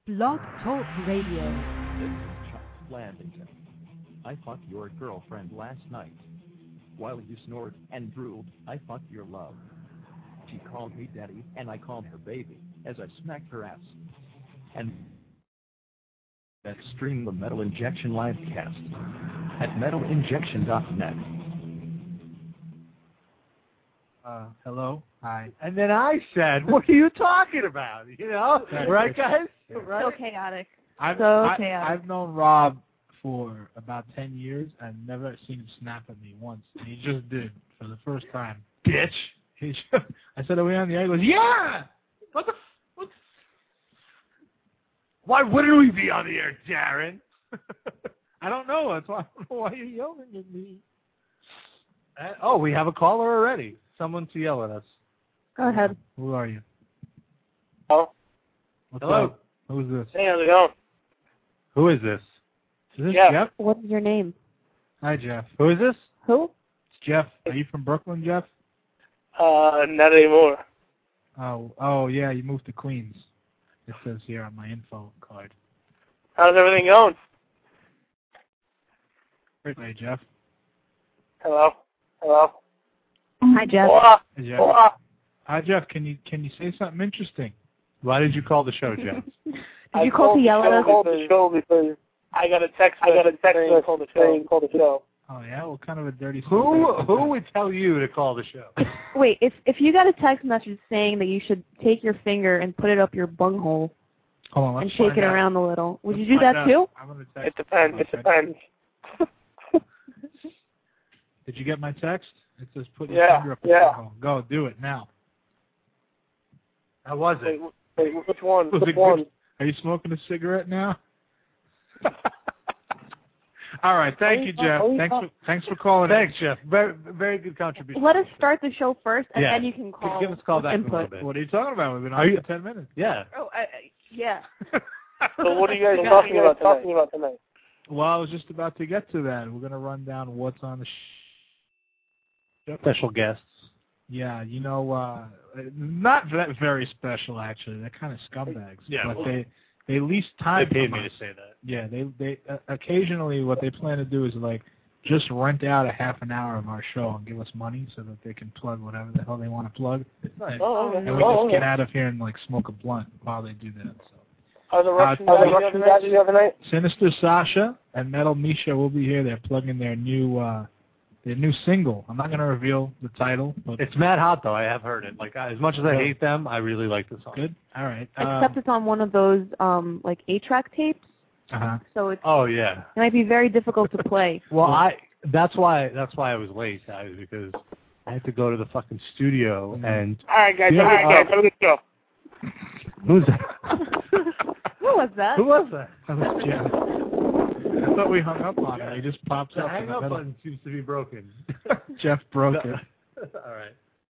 Blog Talk Radio. This is Chuck Landington. I fucked your girlfriend last night. While you snored and drooled, I fucked your love. She called me daddy, and I called her baby, as I smacked her ass. And that stream the Metal Injection livecast at metalinjection.net. Hello? Hi. And then I said, what are you talking about? You know? Right, guys? Right? So chaotic. I've known Rob for about 10 years. I've never seen him snap at me once. And he just did for the first time. Bitch. I said, are we on the air? He goes, yeah! What? Why wouldn't we be on the air, Darren? I don't know. That's why I don't know why you're yelling at me. Oh, we have a caller already. Someone to yell at us. Go ahead. Who are you? Hello? Hello? Up? Who's this? Hey, how's it going? Who is this? Is this Jeff. Jeff? What is your name? Hi, Jeff. Who is this? Who? It's Jeff. Are you from Brooklyn, Jeff? Not anymore. Oh, yeah, you moved to Queens. It says here on my info card. How's everything going? Hey, Jeff. Hello? Hello? Hi, Jeff. Hola. Hey, Jeff. Hola. Hi, Jeff. Can you say something interesting? Why did you call the show, Jeff? Did you call to yell at us? I called the show because I got a text saying call the show. Oh, yeah? What kind of a dirty... Who would tell you to call the show? Wait, if you got a text message saying that you should take your finger and put it up your bunghole Hold on, and shake it around a little, would you do find that out. too? I'm gonna text It depends. It depends. Did you get my text? It says put your finger up your bunghole. Go, do it now. How was it? Wait, which one? Was Which it one? good? Are you smoking a cigarette now? All right, thank you, Jeff. Thanks for calling. Thanks, Jeff. Very, very good contribution. Let us start the show first, and Yeah. then you can call. Give us a call back in a input. little bit. What are you talking about? We've been on for 10 minutes. Yeah. Oh, yeah. So what are you guys talking about tonight? Well, I was just about to get to that. We're going to run down what's on the show. Special guests. Yeah, you know, not that very special, actually. They're kind of scumbags. Yeah, but well, they lease time They paid from me us. to say that. Yeah, they occasionally what they plan to do is like just rent out a half an hour of our show and give us money so that they can plug whatever the hell they want to plug. It's nice. Oh, okay. And we just get out of here and like smoke a blunt while they do that. So. Are the Russian guys the other night? Sinister Sasha and Metal Misha will be here. They're plugging their new single. I'm not going to reveal the title, but It's mad hot, though. I have heard it. Like, as much as I hate them, I really like the song. good. All right. Except it's on one of those like 8-track tapes, so it Oh, yeah. might be very difficult to play. Well, that's why I was late, guys, because I had to go to the fucking studio and... All right, guys. Have a good show. Who's that? Who was that? Who was that? That was Jeff. I thought we hung up on it. He just pops The up. hang up button seems to be broken. Jeff broke it. All right.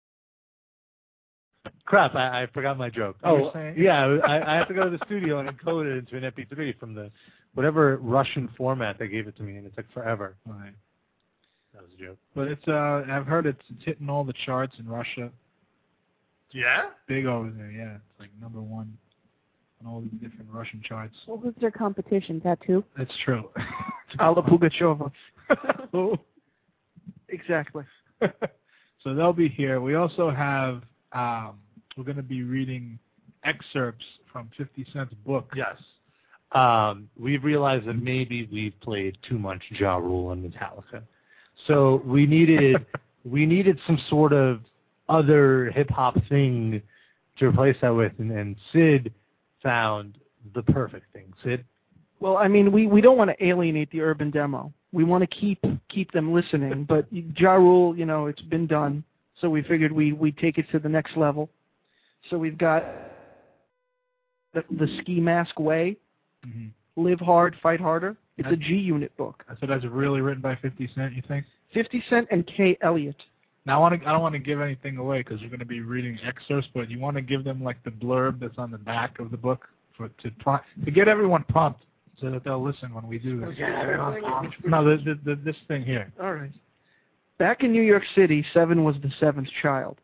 Crap, I forgot my joke. You were saying? Yeah, I have to go to the studio and encode it into an MP3 from the whatever Russian format they gave it to me, and it took forever. All right. That was a joke. But it's I've heard it's hitting all the charts in Russia. Yeah? Big over there, yeah. It's like number one on all these different Russian charts. Well, who's their competition? Tattoo? That's true. Alla Pugacheva. Oh. Exactly. So they'll be here. We also have, we're going to be reading excerpts from 50 Cent's book. Yes. We've realized that maybe we've played too much Ja Rule and Metallica. So we needed some sort of other hip-hop thing to replace that with, and Sid found the perfect thing. Sid? Well, I mean, we don't want to alienate the urban demo. We want to keep them listening, but Ja Rule, you know, it's been done, so we figured we'd take it to the next level. So we've got the Ski Mask Way, Live Hard, Fight Harder. It's a G-Unit book. So that's really written by 50 Cent, you think? 50 Cent and Kay Elliott. Now, I don't want to give anything away because we're going to be reading excerpts, but you want to give them like the blurb that's on the back of the book to get everyone pumped so that they'll listen when we do this. No, this thing here. All right. Back in New York City, Seven was the seventh child.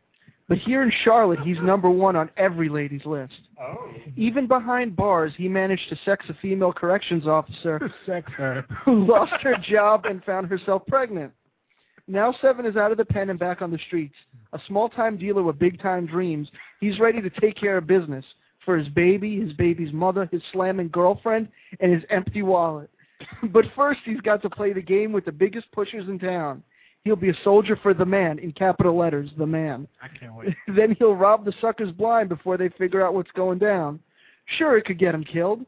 But here in Charlotte, he's #1 on every lady's list. Oh. Even behind bars, he managed to sex a female corrections officer Sex her. who lost her job and found herself pregnant. Now Seven is out of the pen and back on the streets. A small-time dealer with big-time dreams, he's ready to take care of business for his baby, his baby's mother, his slamming girlfriend, and his empty wallet. But first, he's got to play the game with the biggest pushers in town. He'll be a soldier for the man, in capital letters, the man. I can't wait. Then he'll rob the suckers blind before they figure out what's going down. Sure, it could get him killed.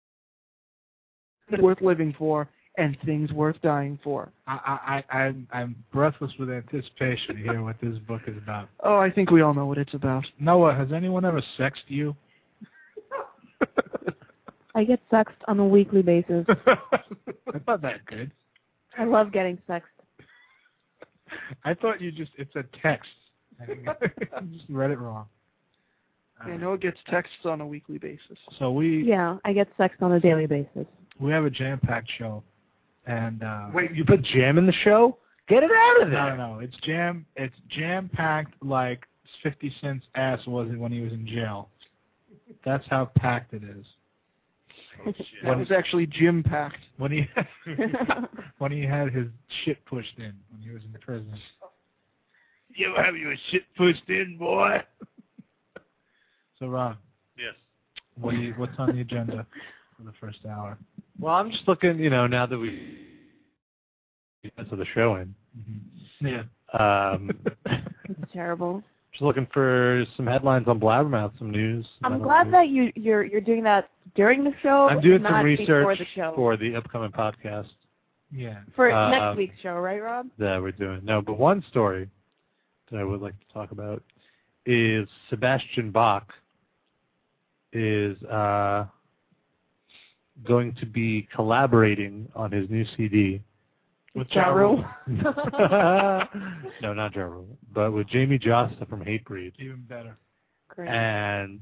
Worth living for, and things worth dying for. I'm breathless with anticipation to hear what this book is about. Oh, I think we all know what it's about. Noah, has anyone ever sexed you? I get sexed on a weekly basis. That's not that good. I love getting sexed. I thought it's a text. I just read it wrong. I know it gets texts on a weekly basis. So Yeah, I get sexed on a daily basis. we have a jam-packed show, and Wait, you put jam in the show? Get it out of there. no, it's jam-packed like 50 Cent's ass was when he was in jail. That's how packed it is. That was actually Jim packed. When he when he had his shit pushed in when he was in prison. You ever have your shit pushed in, boy? So Ron. Yes. What's on the agenda for the first hour? Well, I'm just looking, now that we to the show in. Yeah. It's terrible. Just looking for some headlines on Blabbermouth, some news. I'm glad that you're doing that during the show. I'm doing not some before research the show. for the upcoming podcast Yeah. For next week's show, right, Rob? that we're doing. No, but one story that I would like to talk about is Sebastian Bach is going to be collaborating on his new CD. With Ja Rule? No, not Ja Rule, but with Jamie Josta from Hatebreed. Even better. Great. And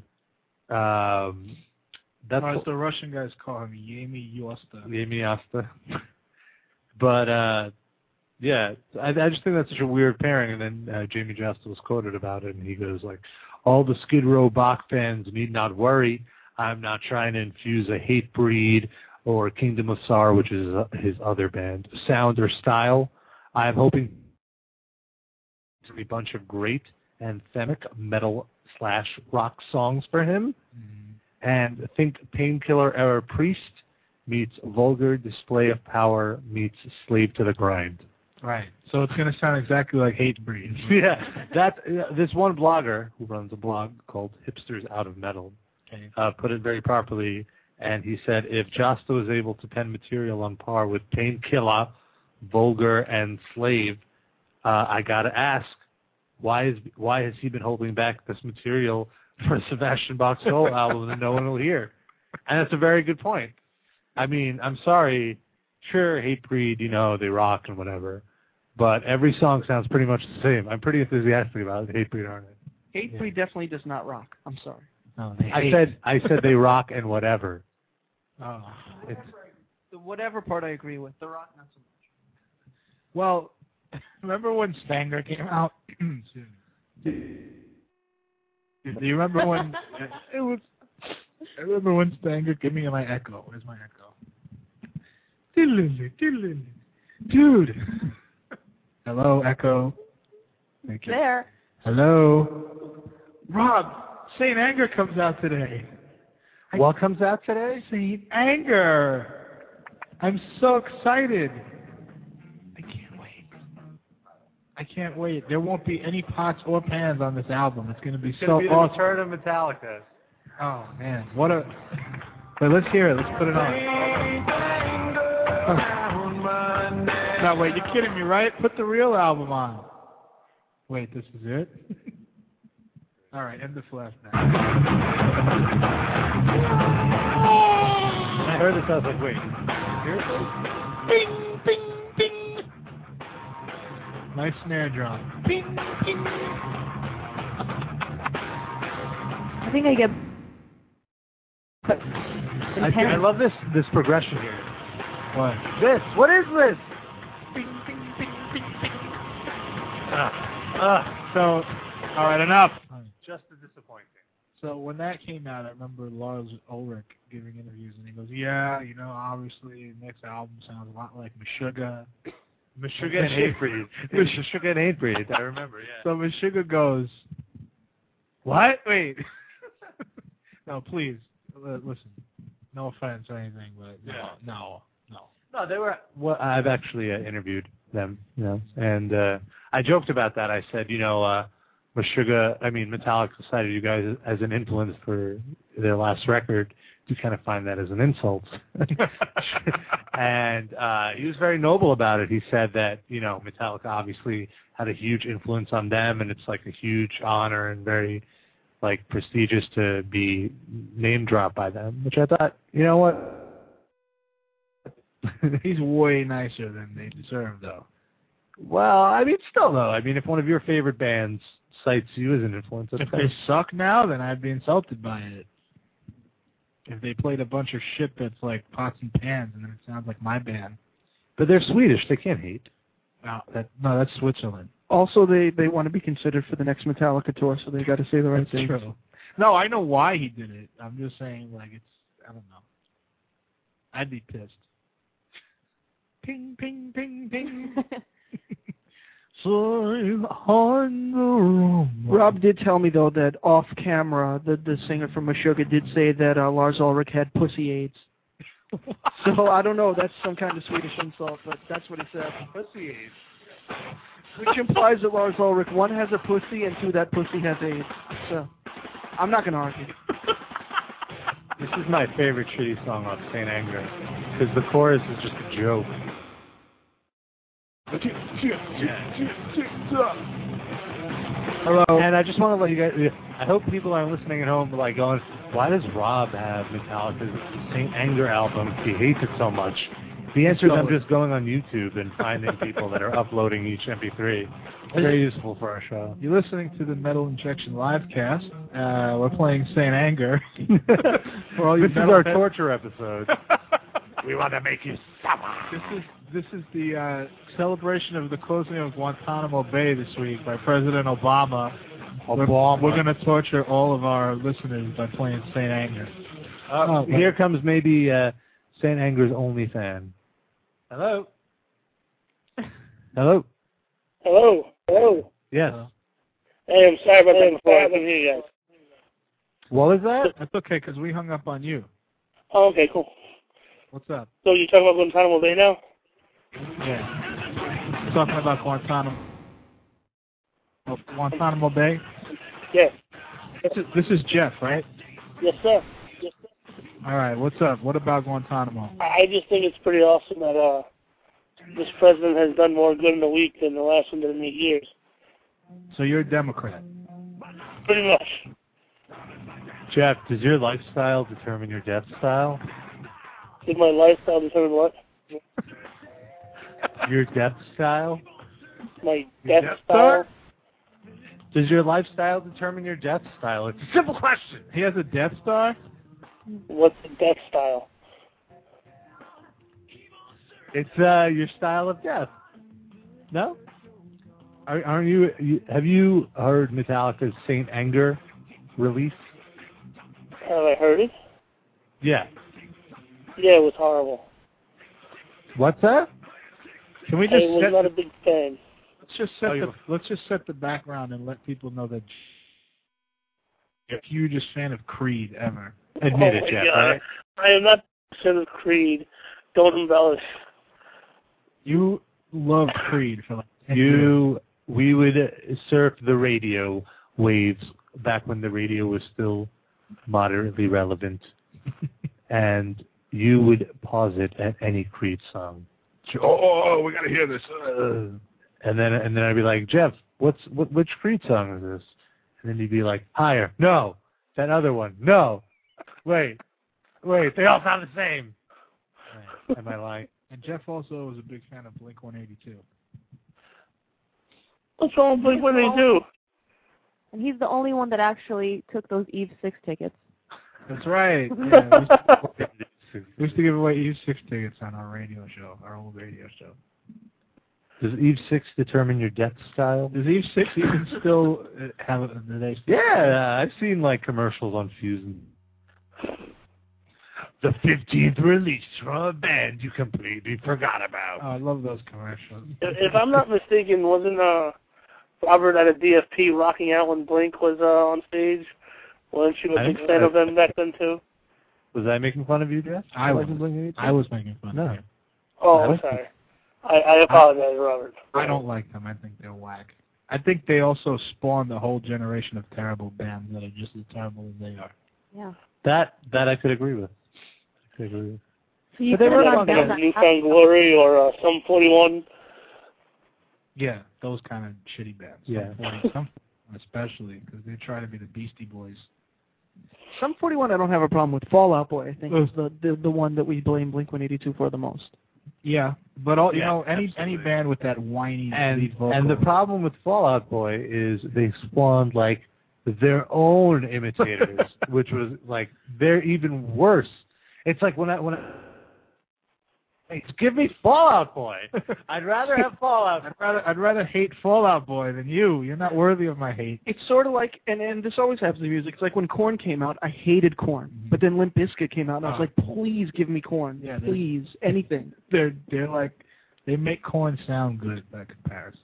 that's Or as the Russian guys call him, Yemi Yosta. Jamie Josta. But yeah, I just think that's such a weird pairing. And then Jamie Josta was quoted about it, and he goes like, "All the Skid Row Bach fans need not worry. I'm not trying to infuse a Hatebreed or Kingdom of Sorrow, which is his other band, sound or style. I'm hoping to be a bunch of great anthemic metal/rock songs for him. And think Painkiller Era Priest meets Vulgar Display of Power meets Slave to the Grind." Right. So it's going to sound exactly like Hatebreed. Yeah, this one blogger who runs a blog called Hipsters Out of Metal put it very properly, and he said if Josta was able to pen material on par with Painkiller, Vulgar, and Slave, I gotta ask, why has he been holding back this material for Sebastian Bach's solo album that no one will hear? And that's a very good point. I mean, I'm sorry, sure, Hatebreed, they rock and whatever, but every song sounds pretty much the same. I'm pretty enthusiastic about Hatebreed, aren't I? Hatebreed definitely does not rock. I'm sorry. No, I said they rock and whatever. Oh. The whatever part I agree with. The rock, not so much. Well, remember when Stanger came out? Do you remember when it was? I remember when Stanger. Give me my echo. Where's my echo? Dude. Hello, echo. Thank you. There. Hello. Rob, Saint Anger comes out today. What comes out today? Saint Anger. I'm so excited. I can't wait. There won't be any pots or pans on this album. It's going to be so awesome. Return of Metallica. Oh, man. What a... Wait, let's hear it. Let's put it on. Oh. No, wait. You're kidding me, right? Put the real album on. Wait, this is it? All right, end the flashback. I heard this, I was like, wait. Bing, bing, bing. Nice snare drum. Bing, bing. I think I get... I love this progression here. What? What is this? Bing, bing, bing, bing, bing. So, All right, enough. Just a disappointing. So when that came out, I remember Lars Ulrich giving interviews, and he goes, "Yeah, obviously next album sounds a lot like Meshuggah." Meshuggah and Hatebreed. Meshuggah and Hatebreed. I remember. Yeah. So Meshuggah goes, "What? Wait." No, please listen. No offense or anything, but no. No, they were. Well, I've actually interviewed them, and I joked about that. I said, Metallica cited you guys as an influence for their last record. You kind of find that as an insult. And he was very noble about it. He said that, Metallica obviously had a huge influence on them, and it's like a huge honor and very, prestigious to be name dropped by them, which I thought, you know what? He's way nicer than they deserve, though. Well, still, though. If one of your favorite bands cites you as an influence, if they suck now, then I'd be insulted by it. If they played a bunch of shit that's like pots and pans, and then it sounds like my band. But they're Swedish. They can't hate. No, that's Switzerland. Also, they want to be considered for the next Metallica tour, so they got to say the right thing. True. No, I know why he did it. I'm just saying, I don't know. I'd be pissed. Ping, ping, ping, ping. Rob did tell me, though, that off camera, the singer from Meshuggah did say that Lars Ulrich had pussy AIDS. So I don't know. That's some kind of Swedish insult, but that's what he said. Pussy AIDS. Which implies that Lars Ulrich, one, has a pussy, and two, that pussy has AIDS. So I'm not going to argue. This is my favorite shitty song off Saint Anger, because the chorus is just a joke. Hello. And I just want to let you guys, I hope people are listening at home going, why does Rob have Metallica's Saint Anger album if he hates it so much? The answer is I'm just going on YouTube and finding people that are uploading each MP3. It's very useful for our show. You're listening to the Metal Injection livecast. We're playing Saint Anger. For all you this is our torture episode. We want to make you suffer. This is the celebration of the closing of Guantanamo Bay this week by President Obama. We're going to torture all of our listeners by playing Saint Anger. Here comes maybe Saint Anger's only fan. Hello? Hello? Hello? Hello? Yes. Hey, I'm sorry about that before. I couldn't hear you guys. What was that? That's okay, because we hung up on you. Oh, okay, cool. What's up? So you're talking about Guantanamo Bay now? Yeah. We're talking about Guantanamo Bay? Yes. This is Jeff, right? Yes, sir. All right, what's up? What about Guantanamo? I just think it's pretty awesome that this president has done more good in a week than the last one did in 8 years. So you're a Democrat? Pretty much. Jeff, does your lifestyle determine your death style? Did my lifestyle determine what? Your death style? My death style? Does your lifestyle determine your death style? It's a simple question. He has a Death Star? What's the death style? It's your style of death. No? Aren't you? Have you heard Metallica's Saint Anger release? Have I heard it? Yeah. Yeah, it was horrible. What's that? Can we just? I was not a big fan. Let's just set the background and let people know that you're the hugest fan of Creed ever. Admit it, Jeff. Right? I am not a fan of Creed. Don't embellish. You love Creed for We would surf the radio waves back when the radio was still moderately relevant, and you would pause it at any Creed song. Oh, we gotta hear this. And then I'd be like, Jeff, which Creed song is this? And then you'd be like, Higher. No, that other one. No, wait, they all sound the same. Am I lying? And Jeff also was a big fan of Blink-182. What's wrong with Blink-182? And he's the only one that actually took those Eve 6 tickets. That's right. Yeah, we used to give away Eve 6 tickets on our radio show, our old radio show. Does Eve 6 determine your death style? Does Eve 6 even still have it? Do they still Yeah, I've seen like commercials on Fusion. The 15th release from a band you completely forgot about. Oh, I love those commercials. If I'm not mistaken, wasn't Robert at a DFP rocking out when Blink was on stage? Wasn't you a big fan of them back then too? Was I making fun of you, Jeff? I was making fun of you. Oh, I'm sorry. I apologize, Robert. I don't like them. I think they're whack. I think they also spawned a whole generation of terrible bands that are just as terrible as they are. Yeah. That I could agree with. So you they were on Newfound Glory or Sum 41. Yeah, those kind of shitty bands. Yeah. Some especially because they try to be the Beastie Boys. Sum 41 I don't have a problem with. Fall Out Boy I think is the one that we blame Blink-182 for the most. Yeah, but any band with that whiny lead vocal. And the problem with Fall Out Boy is they spawned like their own imitators, which was like they're even worse. It's like when I give me Fall Out Boy. I'd rather have Fall Out. I'd rather hate Fall Out Boy than you. You're not worthy of my hate. It's sort of like, and this always happens in music. It's like when Korn came out, I hated Korn, but then Limp Bizkit came out, and I was like, please give me Korn, please, anything. They're like, they make Korn sound good by comparison.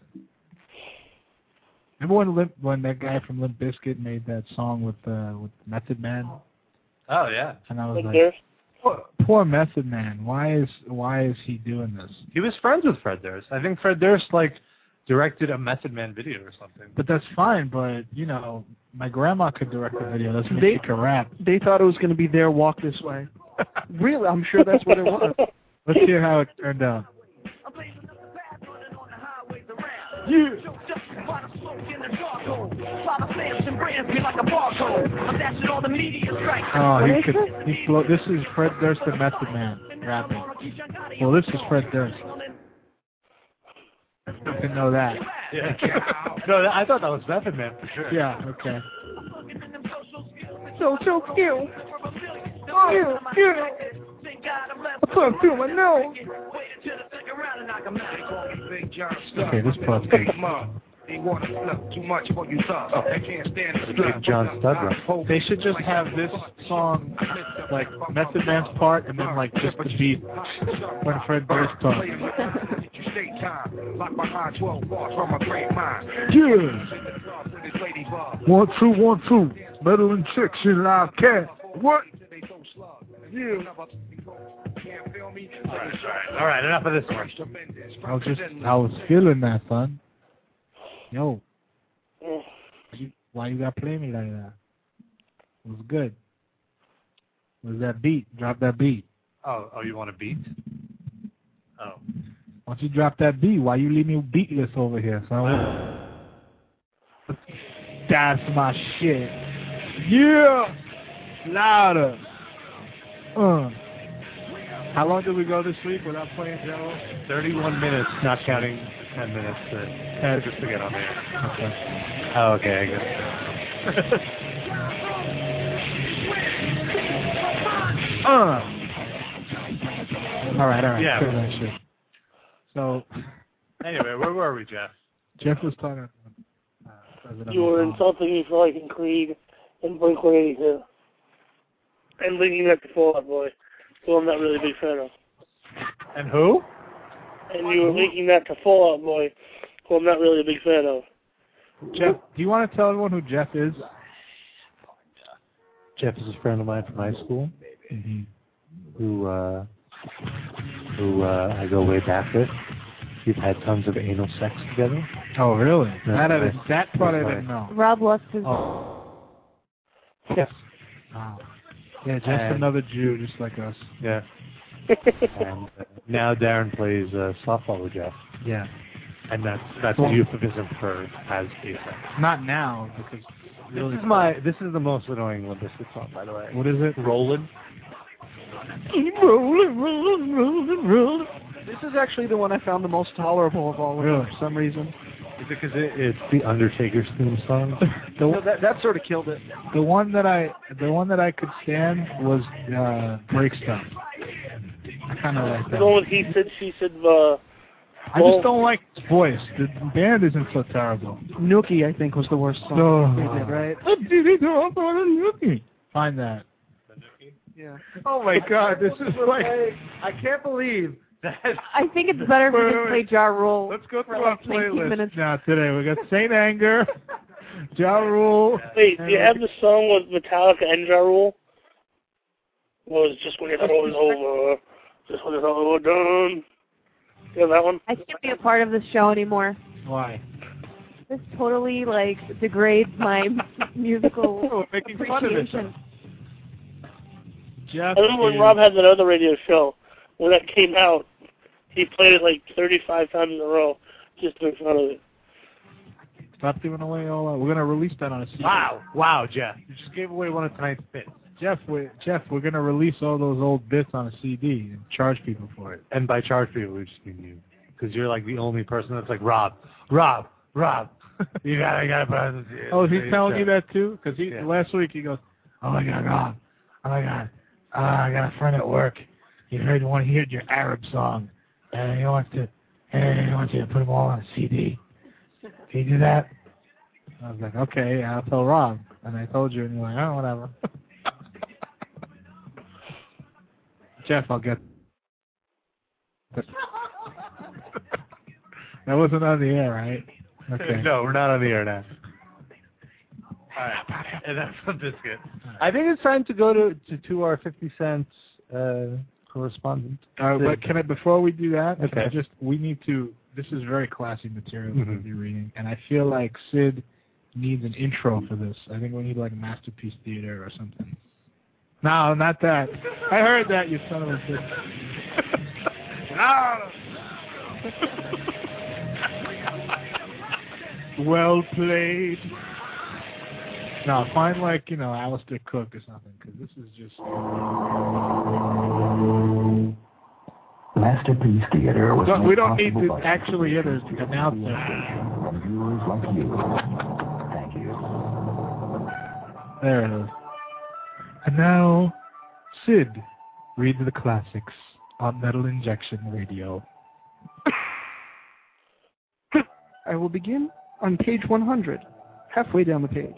Remember when that guy from Limp Bizkit made that song with Method Man? Oh yeah. And I was like, poor Method Man. Why is he doing this? He was friends with Fred Durst. I think Fred Durst like directed a Method Man video or something. But that's fine. But my grandma could direct a video. That's mean she could rap. They thought it was going to be their Walk This Way. Really, I'm sure that's what it was. Let's hear how it turned out. Yeah. Oh, this is Fred Durst and Method Man rapping. Well, this is Fred Durst. I didn't know that. Yeah. No, I thought that was Method Man for sure. Yeah, okay. So cute. Cute. I put through my nose. Okay, this part's good. Too much for you thought. They can't stand the Big John Studbrook. They should just have this song, like Method Man's part, and then like just the beat when Fred Durst talks. Yeah. 1 2 1 2. Better than chicks in live cat. What? Yeah. All right, enough of this one. I was feeling that, son. Yo, why you gotta play me like that? It was good. Where's that beat? Drop that beat. Oh, you want a beat? Oh. Why don't you drop that beat? Why you leave me beatless over here, son? That's my shit. Yeah! Louder. How long did we go this week without playing Jello? 31 minutes, not counting 10 minutes just to get on there. Okay. Oh, okay, I guess. All right. Yeah. Sure. So. Anyway, where were we, Jeff? Jeff was talking. You were insulting me for liking Creed and Blink-182. And linking that to Fall Out Boy, who I'm not really a big fan of. And who? And you were linking that to Fall Out Boy, who I'm not really a big fan of. Jeff, do you want to tell everyone who Jeff is? Jeff is a friend of mine from high school, who I go way back with. We've had tons of anal sex together. Oh, really? No, that part I didn't know. Rob lost his... Yes. Wow. Yeah, just another Jew, just like us. Yeah. And now Darren plays softball with Jeff. Yeah. And that's a euphemism for as gay sex. Not now, because really this is the most annoying Limp Bizkit song, by the way. What is it? Rollin'. Rolling. This is actually the one I found the most tolerable of all of them for some reason. Is it because it's the Undertaker's theme song? That sort of killed it. The one that I could stand was Break Stuff. I kind of like that. The one with He Said, She Said I just don't like his voice. The band isn't so terrible. Nookie, I think, was the worst song they did, right? Find that. Yeah. Oh my God, this is like I can't believe that. I think it's better if we just play Ja Rule. Let's go for through our like 19 playlist minutes. now today. We got Saint Anger, Ja Rule. Wait, do you have the song with Metallica and Ja Rule? Well, it's just when it's all over. Just when it's all done. You have that one? I can't be a part of this show anymore. Why? This totally like degrades my musical Oh, making fun of it. appreciation. Jeff I remember when is- Rob had that other radio show. When that came out, he played it like 35 times in a row just to make fun of it. Stop giving away all that. We're going to release that on a CD. Wow, Jeff. You just gave away one of tonight's bits. Jeff, we're going to release all those old bits on a CD and charge people for it. And by charge people, we just mean you. Because you're like the only person that's like, Rob. You gotta put on the CD. Oh, is he telling you that too? Because Yeah. last week he goes, oh my God, Rob. Oh my God. I got a friend at work. He heard your Arab song. And he wants you to put them all on a CD. Can you do that? I was like, okay, I'll tell Rob. And I told you, and you're like, oh, whatever. Jeff, I'll get that wasn't on the air, right? Okay. No, we're not on the air now. All right. And that's a biscuit. I think it's time to go to our 50 cents correspondent. But before we do that, Okay. this is very classy material that we'll be reading, and I feel like Sid needs an intro for this. I think we need like Masterpiece Theater or something. No, not that. I heard that, you son of a bitch. Well played. No, find like, Alistair Cook or something, because this is just... Masterpiece Theater was we don't made need to possible by actually hear this announcement. from viewers like you. Thank you. There it is. And now, Sid reads the classics on Metal Injection Radio. I will begin on page 100, halfway down the page.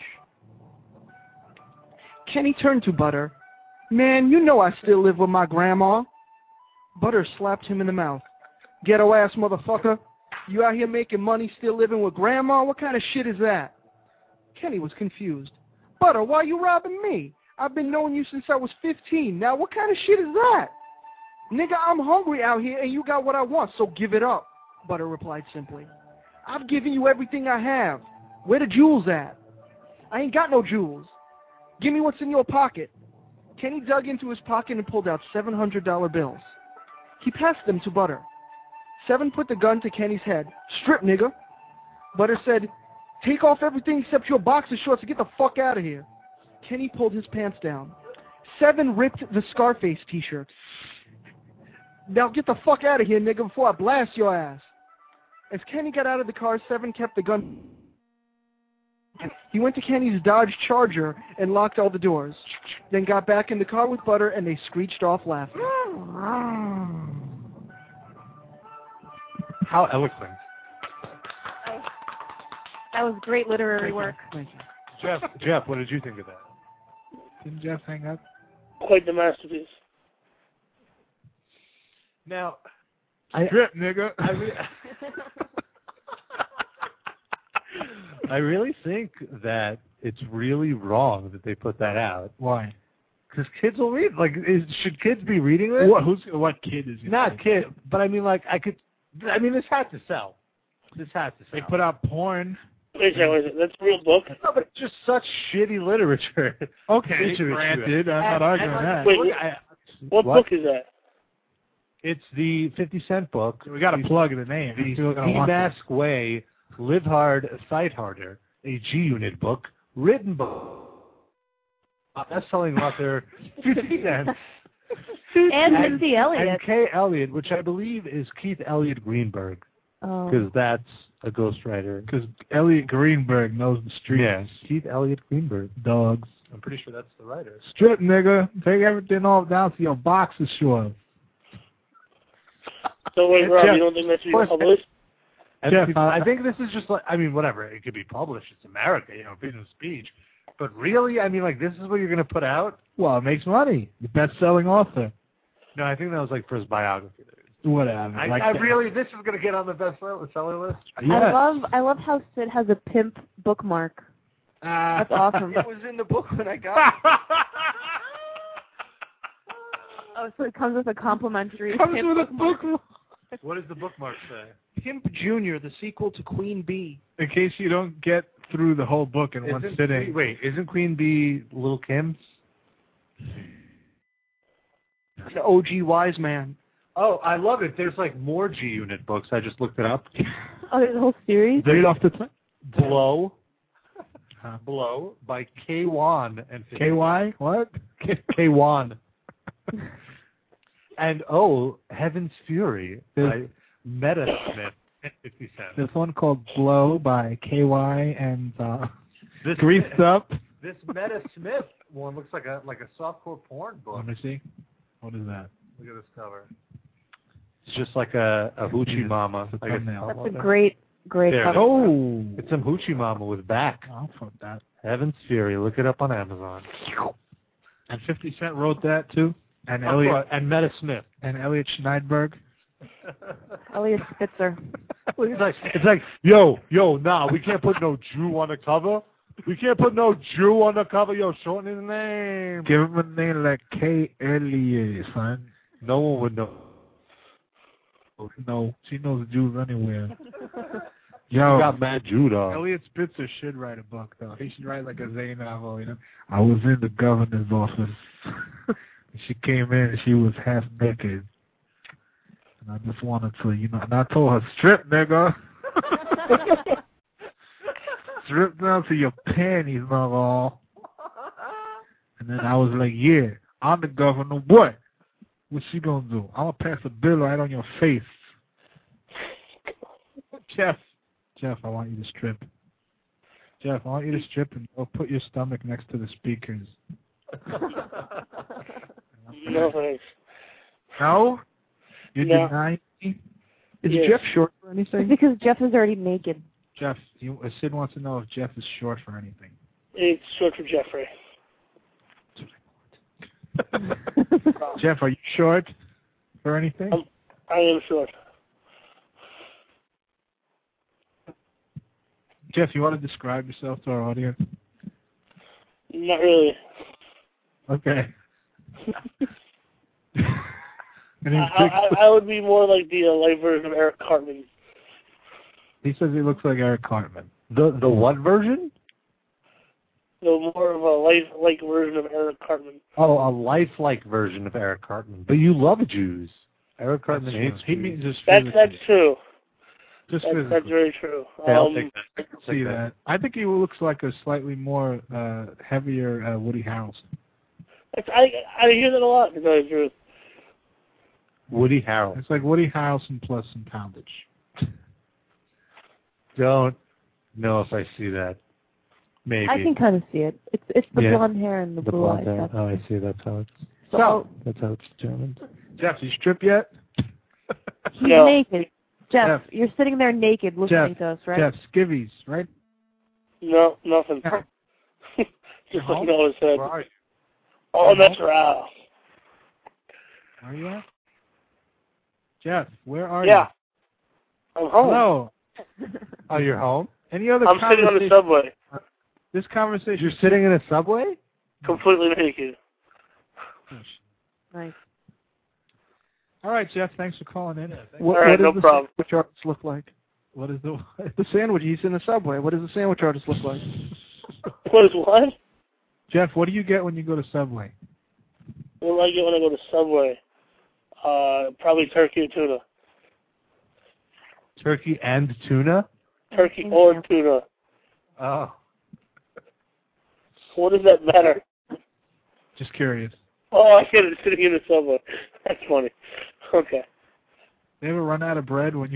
Kenny turned to Butter. Man, you know I still live with my grandma. Butter slapped him in the mouth. Ghetto ass motherfucker. You out here making money still living with grandma? What kind of shit is that? Kenny was confused. Butter, why you robbing me? I've been knowing you since I was 15. Now what kind of shit is that? Nigga, I'm hungry out here and you got what I want, so give it up. Butter replied simply. I've given you everything I have. Where the jewels at? I ain't got no jewels. Give me what's in your pocket. Kenny dug into his pocket and pulled out $700 bills. He passed them to Butter. Seven put the gun to Kenny's head. Strip, nigga. Butter said, take off everything except your boxer shorts and get the fuck out of here. Kenny pulled his pants down. Seven ripped the Scarface t-shirt. Now get the fuck out of here, nigga, before I blast your ass. As Kenny got out of the car, Seven kept the gun. He went to Kenny's Dodge Charger and locked all the doors. Then got back in the car with Butter and they screeched off laughing. How eloquent. That was great literary work. Thank you. Jeff, what did you think of that? Didn't Jeff hang up? Quite the masterpiece. Now, Strip, nigga. I really think that it's really wrong that they put that out. Why? Because kids will read. Like, should kids be reading this? What kid is it? Not kid, but I mean, like, this had to sell. This had to sell. They put out porn. Wait a second, that's a real book? No, but it's just such shitty literature. Okay, granted. I'm not arguing that. Wait, what book is that? It's the 50 Cent book. We got to plug the name. The People are gonna want that. Mask Way, Live Hard, Fight Harder, a G-Unit book, written by best-selling author 50 Cent. And Missy Elliott. And Kay Elliott, which I believe is Keith Elliott Greenberg, because that's a ghostwriter. Because Elliot Greenberg knows the streets. Yes, Keith Elliott Greenberg. Dogs. I'm pretty sure that's the writer. Strip, nigga. Take everything off down to your boxer shorts. So wait, Rob, Jeff, you don't think that should be published? Jeff, I think this is just like, I mean, whatever. It could be published. It's America, freedom of speech. But really, I mean, like, this is what you're going to put out? Well, it makes money. The best-selling author. No, I think that was like for his biography. Whatever. I really, this is going to get on the best-seller list? Yeah. I love how Sid has a pimp bookmark. That's awesome. It was in the book when I got it. Oh, so it comes with a complimentary Comes pimp with a bookmark. bookmark. What does the bookmark say? Pimp Jr., the sequel to Queen Bee. In case you don't get through the whole book in one sitting. Wait, isn't Queen Bee Little Kim's? The OG Wise Man. Oh, I love it. There's like more G-Unit books. I just looked it up. Oh, there's a whole series? Read off the top. Blow. Blow by K. Wan and KY? What? K. Wan. And Heaven's Fury by Meta Smith at 50 cents. There's one called Blow by KY and This Greased Up. This Meta Smith one looks like a softcore porn book. Let me see. What is that? Look at this cover. It's just like a hoochie mama. It's a Like thumbnail. That's a great There. cover. Oh! It's some hoochie mama with back. I'll fuck that. Heaven's Fury. Look it up on Amazon. And 50 Cent wrote that too. And And Meta Smith. and Elliot Schneidberg. Elliot Spitzer. It's like, yo, nah, we can't put no Jew on the cover. We can't put no Jew on the cover. Yo, shorten his name. Give him a name like K. Elliot, son. No one would know. No, she knows Jews anywhere. You Yo, got mad Jew, dog. Elliot Spitzer should write a book, though. He should write like a Zane novel, I was in the governor's office. She came in and she was half naked. And I just wanted to, and I told her, strip, nigga. Strip down to your panties, nigga. And then I was like, yeah, I'm the governor. What? What's she gonna do? I'm gonna pass a bill right on your face. Jeff, I want you to strip. Jeff, I want you to strip and go put your stomach next to the speakers. No thanks. No? You're No. denying me? Is Yes. Jeff short for It's anything? because Jeff is already naked. Jeff, Sid wants to know if Jeff is short for anything. It's short for Jeffrey. Jeff, are you short for anything? I am short. Jeff, you want to describe yourself to our audience? Not really. Okay. I would be more like the light version of Eric Cartman. He says he looks like Eric Cartman. The what version? So more of a light version of Eric Cartman. Oh, a lifelike version of Eric Cartman. But you love Jews. Eric Cartman hates He Jews. means just That's physically. true. Just That's physically. very true. Okay, I'll take that. I can see that. I think he looks like a slightly more heavier Woody Harrelson. I hear that a lot, to tell you the truth. Woody Harrelson. It's like Woody Harrelson plus some poundage. Don't know if I see that. Maybe. I can kind of see it. It's the Yeah. blonde hair and the blue blonde eyes. hair. That's- Oh, I see. That's how it's determined. Jeff, you strip yet? He's No. naked. Jeff, Jeff. you're sitting there naked listening to us, right? Jeff, skivvies, right? No, nothing. No. Just home? looking over his head. Where are you? Oh, that's right. Where are you at? Jeff, where are Yeah. I'm you? home. Hello. Oh, you're home? Any other I'm sitting on the subway, This conversation. You're sitting in a subway? completely naked. Nice. All right, Jeff, thanks for calling in. What, All right, what no does the problem. sandwich artist look like? What is the... The sandwich. He's in the subway. What does the sandwich artist look like? What is what? Jeff, what do you get when you go to Subway? What do I get when I go to Subway? Probably turkey or tuna. Turkey and tuna? Turkey or tuna. Oh. What does that matter? Just curious. Oh, I get it sitting in the Subway. That's funny. Okay. They ever run out of bread when you...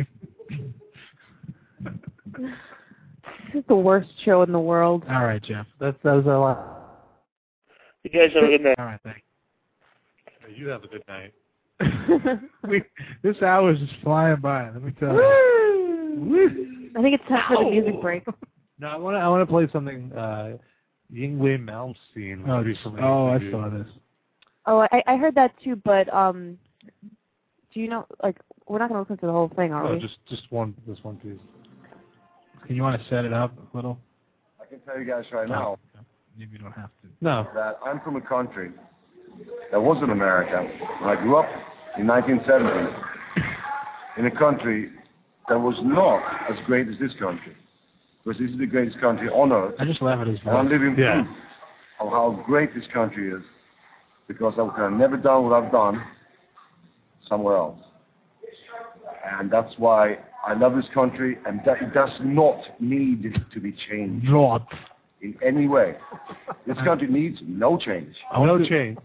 This is the worst show in the world. All right, Jeff. That was our last. You guys have a good night. All right, thanks. You have a good night. This hour is just flying by. Let me tell you. I think it's time for the music break. No, I want to play something. Yngwie Malmsteen recently. Oh, I saw this. Oh, I heard that too, but do you know, like, we're not going to listen to the whole thing, are we? Just this one, please. Can you want to set it up a little? I can tell you guys right now Maybe you don't have to. No. that I'm from a country that wasn't America. When I grew up in 1970, in a country that was not as great as this country. Because this is the greatest country on earth. I just laugh at his voice. And I'm living proof of how great this country is. Because I would have never done what I've done somewhere else. And that's why I love this country, and that it does not need to be changed. Not. In any way. This country needs no change. No change.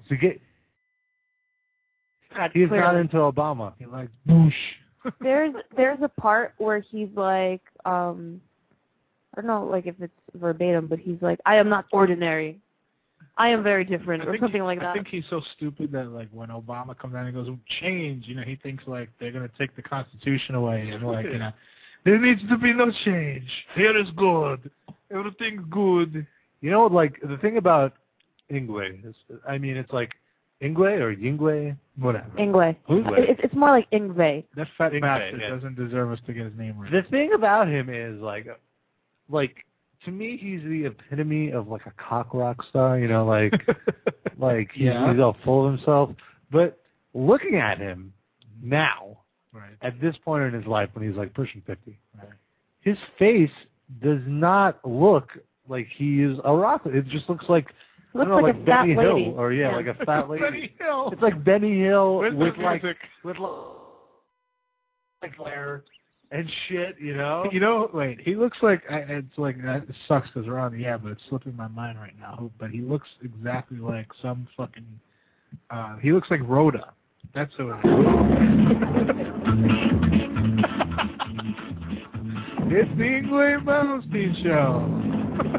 He's not into Obama. He likes Bush. There's a part where he's like, I don't know, like if it's verbatim, but he's like, I am not ordinary. I am very different, or something like that. I think he's so stupid that, like, when Obama comes down and goes, change, he thinks, like, they're going to take the Constitution away, and, like, there needs to be no change. Here is good. Everything's good. You know, like, the thing about Yngwie is, I mean, it's like Yngwie or Yngwie, whatever. Yngwie. It's more like Yngwie. That fat bastard doesn't deserve us to get his name right. The thing about him is, like, to me, he's the epitome of, like, a cock rock star, like he's all full of himself. But looking at him now, at this point in his life when he's, like, pushing 50, his face does not look like he is a rock. It just looks like, Looks like a fat Benny lady. Hill, or like a fat lady. Benny Hill. It's like Benny Hill with glare and shit, Wait, he looks like, it's like, it sucks because we're on the air, but it's slipping my mind right now. But he looks exactly like some fucking, he looks like Rhoda. That's who it is. It's the Yngwie Malmsteen Show.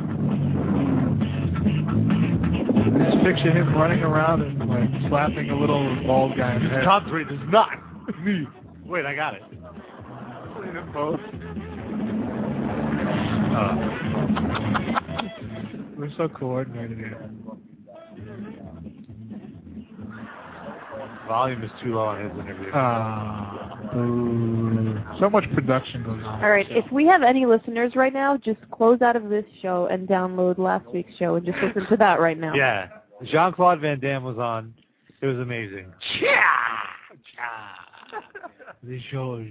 Just picture him running around and, like, slapping a little bald guy in the head. Concentrate is not me. Wait, I got it. Both. We're so coordinated here. Volume is too low on his interview. So much production goes on. All right, if we have any listeners right now, just close out of this show and download last week's show and just listen to that right now. Yeah. Jean-Claude Van Damme was on. It was amazing. The George.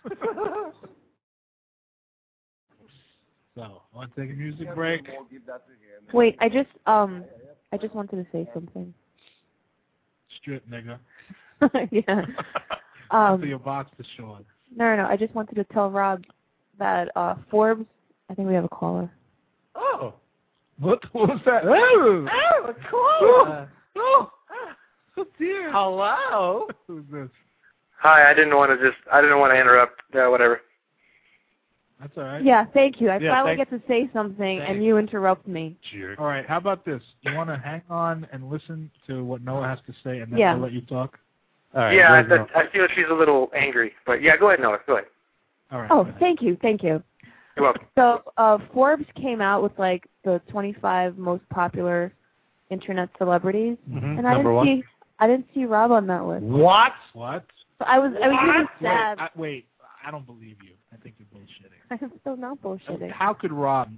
So, want to take a music break? Wait, I just wanted to say something. Strip, nigga. Yeah. So your box is short. No. I just wanted to tell Rob that Forbes. I think we have a caller. Oh. What was that? Oh, a caller. Oh, dear. Hello. Who's this? Hi, I didn't want to interrupt. Whatever. That's all right. Yeah, thank you. I finally get to say something, and you interrupt me. Jerk. All right, how about this? You want to hang on and listen to what Noah has to say, and then we'll let you talk? All right. Yeah, I feel she's a little angry. But, yeah, go ahead, Noah. Go ahead. All right. Oh, thank you. You're welcome. So Forbes came out with, like, the 25 most popular internet celebrities, and I didn't see Rob on that list. What? So I was really sad. Wait, I don't believe you. I think you're bullshitting. I'm still not bullshitting. How could Rob?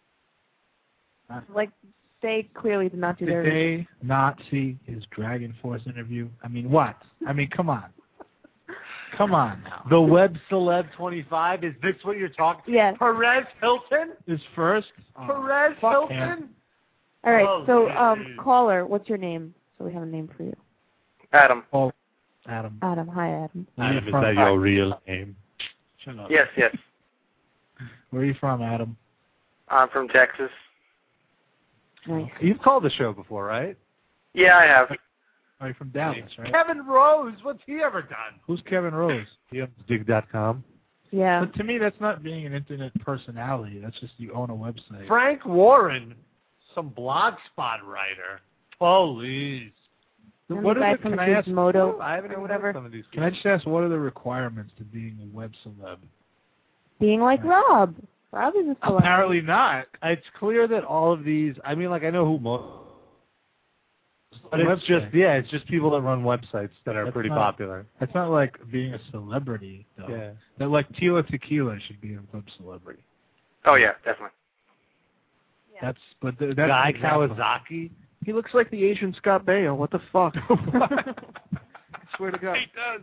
Like, they clearly did not do their. Did they not see his Dragon Force interview? I mean, what? I mean, come on. Come on now. The Web Celeb 25? Is this what you're talking? Yeah. Perez Hilton? Is first? Perez Hilton? Him. All right. Caller, what's your name? So we have a name for you. Adam. Oh, Adam. Adam. Hi, Adam. Adam, is that your real name? Shut up. Yes. Where are you from, Adam? I'm from Texas. Nice. You've called the show before, right? Yeah, I have. Are you from Dallas, right? Kevin Rose, what's he ever done? Who's Kevin Rose? He owns Dig.com. Yeah. But to me, that's not being an internet personality. That's just you own a website. Frank Warren, some blogspot writer. Please. And What the is guy it? from Can I ask? Gizmodo, I haven't or even whatever. heard some of these. Can I just ask what are the requirements to being a web celeb? Being like Rob. Rob is a celebrity. Apparently not. It's clear that all of these. I mean, like I know who most. But it's Website. it's just people that run websites that are That's pretty not- popular. It's not like being a celebrity, though. Yeah. They're like Tila Tequila should be a web celebrity. Oh yeah, definitely. That's that's Guy an example. Kawasaki. He looks like the Asian Scott Baio. What the fuck? I swear to God. He does.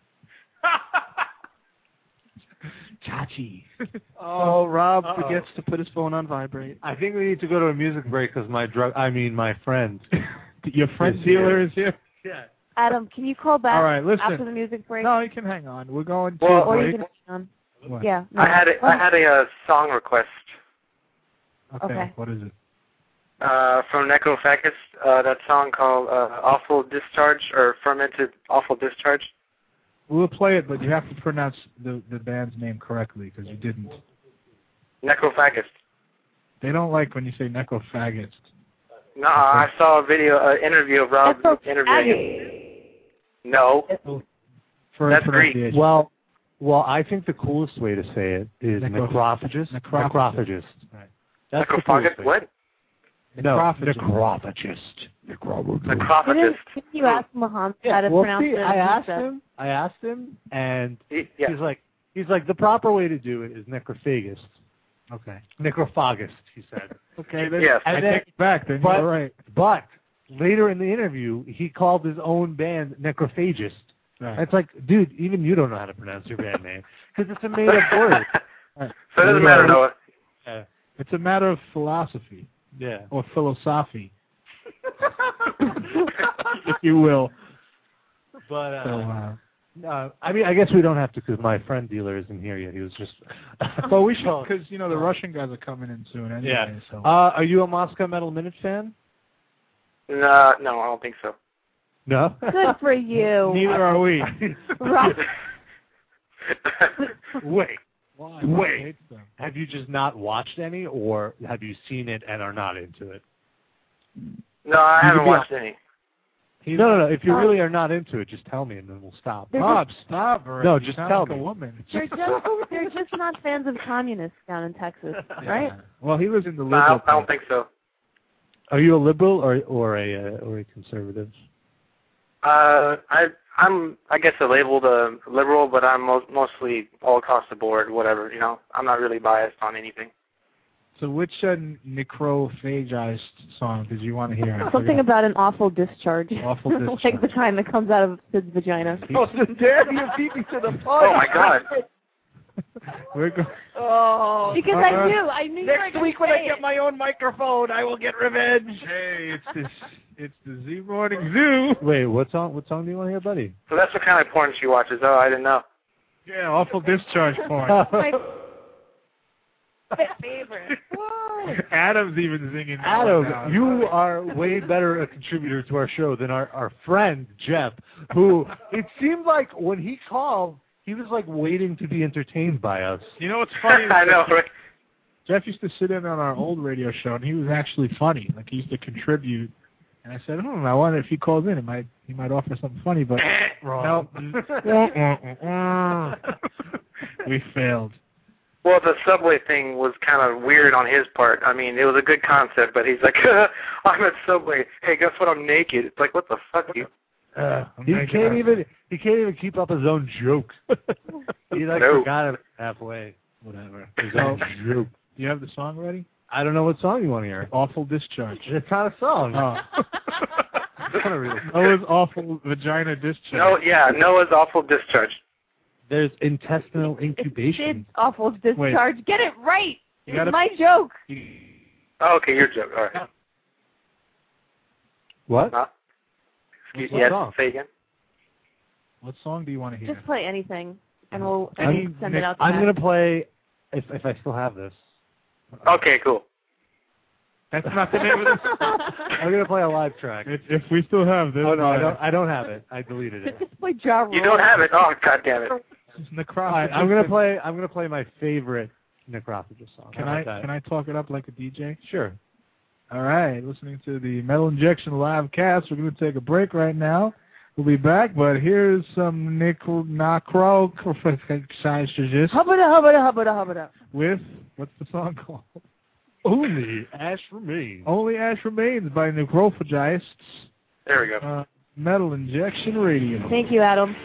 Chachi. Oh, Rob Uh-oh. forgets to put his phone on vibrate. I think we need to go to a music break because my friend. Your friend dealer is here? Yeah. Adam, can you call back All right, listen. after the music break? No, you can hang on. We're going to Well, a Or you break. can hang on. What? Yeah. No. I had a song request Okay. What is it? from Necrophagist. That song called "Awful Discharge" or "Fermented Awful Discharge." We'll play it, but you have to pronounce the band's name correctly because you didn't. Necrophagist. They don't like when you say necrophagist. No, I saw a interview of Rob interviewing him. No, For That's Greek. pronunciation. Well, I think the coolest way to say it is necrophagist. Necrophagist. Right. That's the necrophagist. coolest way. What? No, Necrophagist. Necrophagist. Can you ask Muhammad how to pronounce it? I asked him, and Yeah. he's like, the proper way to do it is necrophagist. Okay. Necrophagist, he said. Okay. Then Yes. I take it back. Then but- you're right. But later in the interview, he called his own band necrophagist. Right. It's like, dude, even you don't know how to pronounce your band name because it's a made-up word. Right. So it doesn't matter, Noah. It's a matter of philosophy Yeah. or philosophy, if you will. But So, no, I mean, I guess we don't have to because my friend dealer isn't here yet. He was just. well, we should because the Russian guys are coming in soon anyway. Yeah. So. Are you a Moscow Metal Minute fan? No, I don't think so. No. Good for you. Neither are we. Rob. Wait. Why? Wait. Hates them. Have you just not watched any, or have you seen it and are not into it? No, I haven't watched any. No. If you really are not into it, just tell me and then we'll stop. Bob, stop already. No, You just sound tell like me. a woman. They're just not fans of communists down in Texas, right? Well, he was in the No, liberal. I don't think so. Are you a liberal or a conservative? I'm I guess I labeled a liberal, but I'm mostly all across the board, whatever. You know, I'm not really biased on anything. So which necrophagist song did you want to hear? Something about an awful discharge. Awful discharge. Like the kind that comes out of Sid's vagina. Oh, dare you beat me to the punch! Oh my God! We're going. Oh. Because I knew Next week when I get my own microphone, I will get revenge. Hey, it's the Z Morning Zoo. Wait, what song do you want to hear, buddy? So that's what kind of porn she watches. Oh, I didn't know. Yeah, awful discharge porn. My favorite. Adam's even singing. that one Adam, now. you are way better a contributor to our show than our friend Jeff, who it seemed like when he called, he was like waiting to be entertained by us. You know what's funny? I know, right? Jeff used to sit in on our old radio show, and he was actually funny. Like he used to contribute. And I said, I wonder if he calls in, he might offer something funny, but no. We failed. Well, the Subway thing was kind of weird on his part. I mean, it was a good concept, but he's like, I'm at Subway. Hey, guess what? I'm naked. It's like, what the fuck, you? He can't even keep up his own joke. He like forgot it halfway. Whatever. His own joke. You have the song ready? I don't know what song you want to hear. Awful Discharge. It's not a song. Oh. Really. Noah's Awful Vagina Discharge. No, yeah, Noah's Awful Discharge. There's intestinal incubation. Sid's awful discharge. Get it right. You gotta- It's my joke. Oh, okay, your joke. All right. What? Huh? Excuse What me, yes, song? say again. What song do you want to hear? Just play anything, and we'll Any- send it out. I'm going to play, if I still have this. Okay, cool. That's not the name of the song. I'm going to play a live track. If we still have this. Oh, no, I don't have it. I deleted it. Just play Ja Rule. You don't have it? Oh, God damn it. Necrophagist. All right, I'm gonna play my favorite necrophagist song. Can How I about that? talk it up like a DJ? Sure. All right, listening to the Metal Injection live cast. We're going to take a break right now. We'll be back, but here's some Necro with, what's the song called? Only Ash Remains. Only Ash Remains by Necrophagists. There we go. Metal Injection Radio. Thank you, Adam.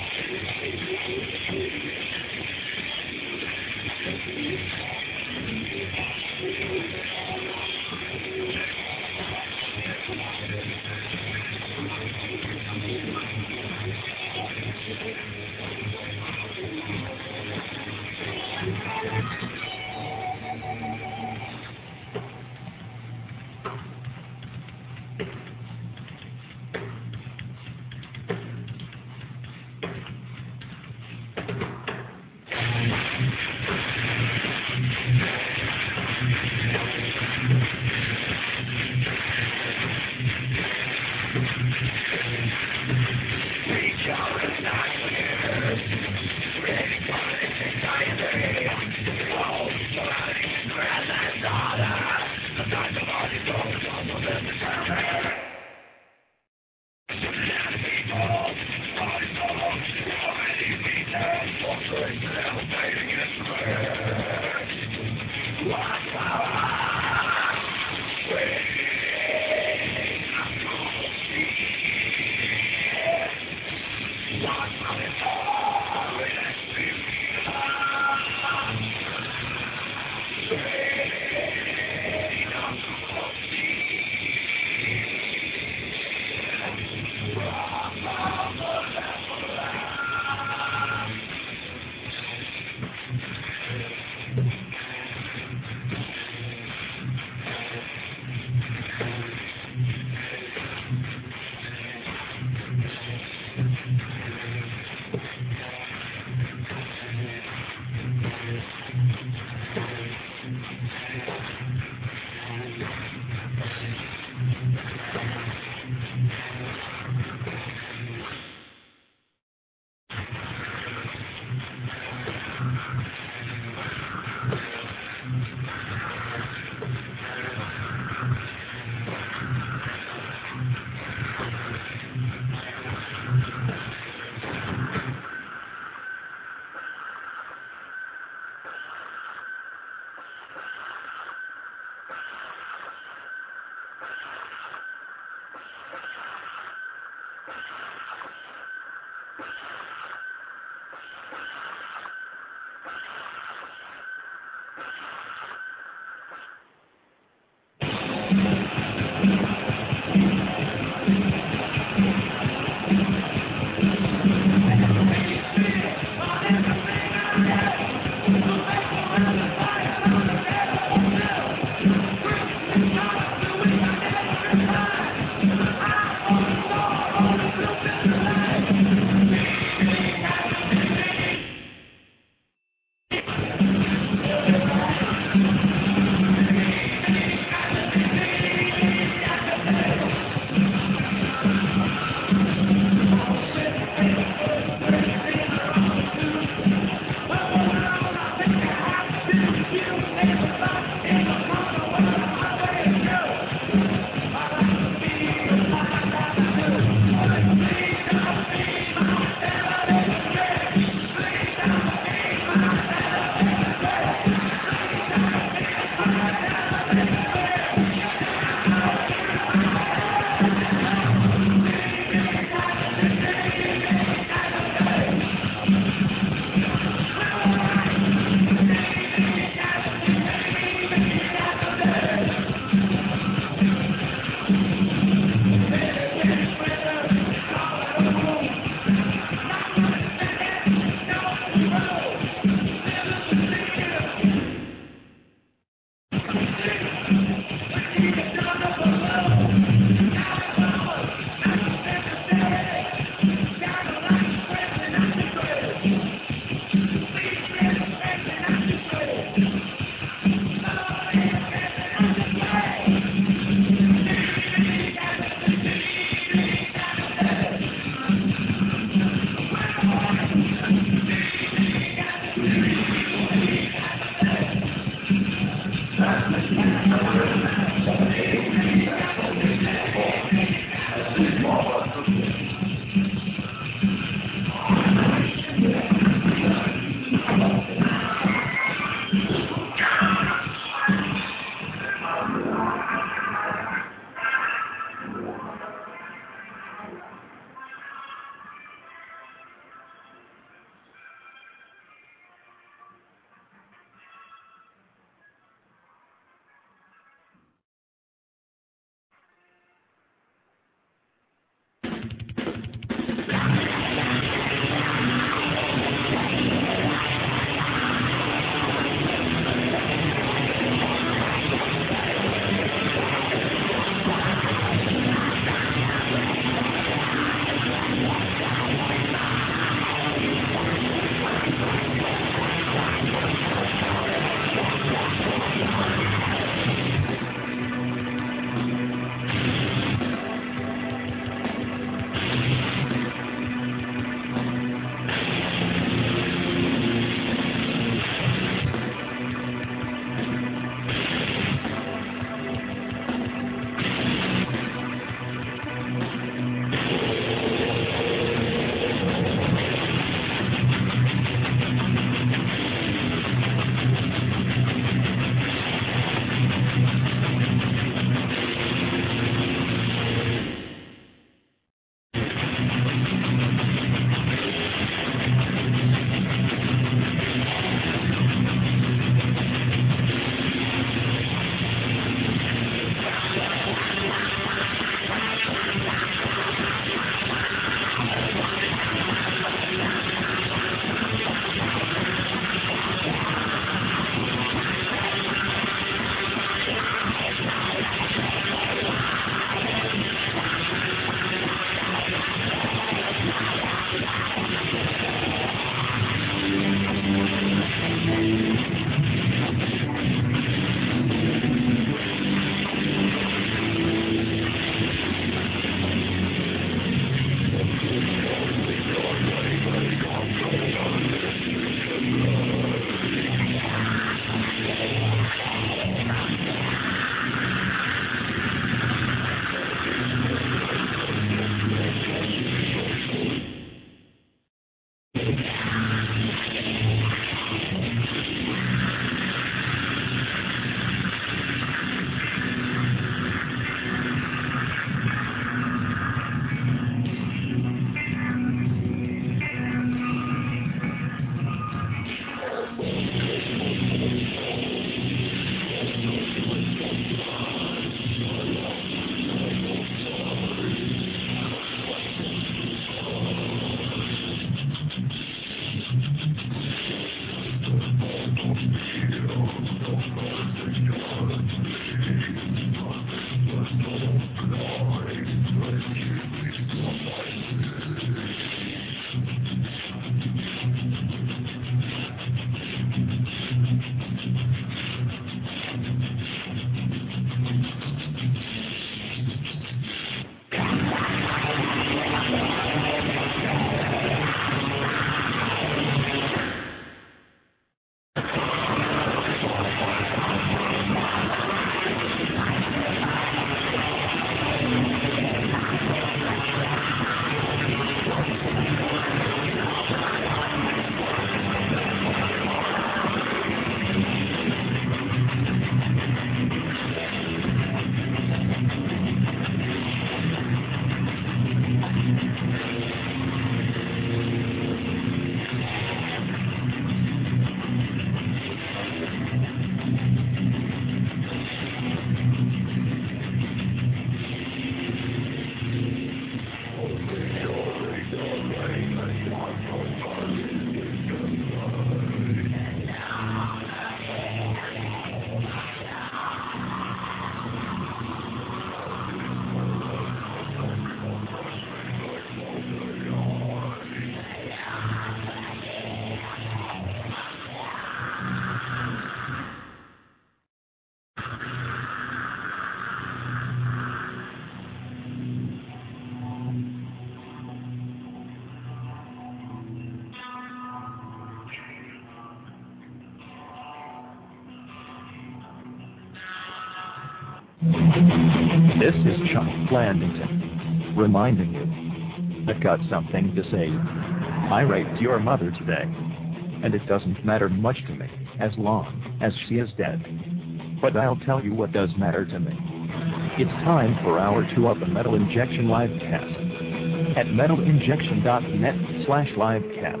This is Chuck Blandington, reminding you, I've got something to say. I raped your mother today, and it doesn't matter much to me, as long as she is dead. But I'll tell you what does matter to me. It's time for Hour 2 of the Metal Injection Livecast at metalinjection.net/livecast.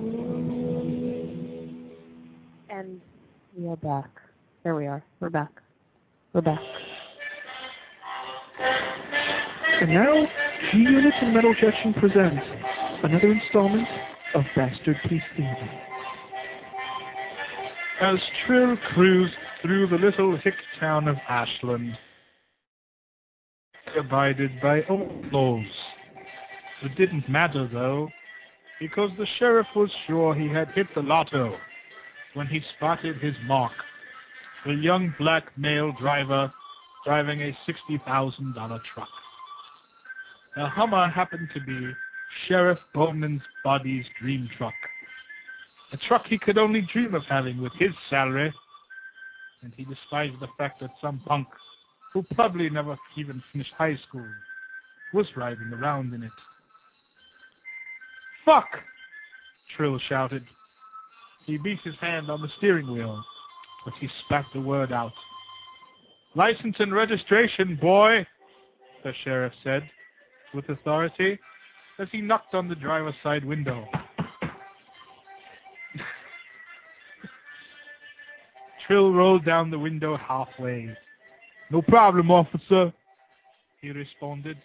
And we are back. There we are. We're back. We're back. And now, G-Unit and Metal Injection presents another installment of Bastard Please Stevie. As Trill cruised through the little hick town of Ashland, abided by old laws. It didn't matter, though, because the sheriff was sure he had hit the lotto when he spotted his mark, the young black male driver driving a $60,000 truck. The Hummer happened to be Sheriff Bowman's body's dream truck, a truck he could only dream of having with his salary, and he despised the fact that some punk, who probably never even finished high school, was riding around in it. "Fuck!" Trill shouted. He beat his hand on the steering wheel, but he spat the word out. "License and registration, boy," the sheriff said, with authority, as he knocked on the driver's side window. Trill rolled down the window halfway. "No problem, officer," he responded.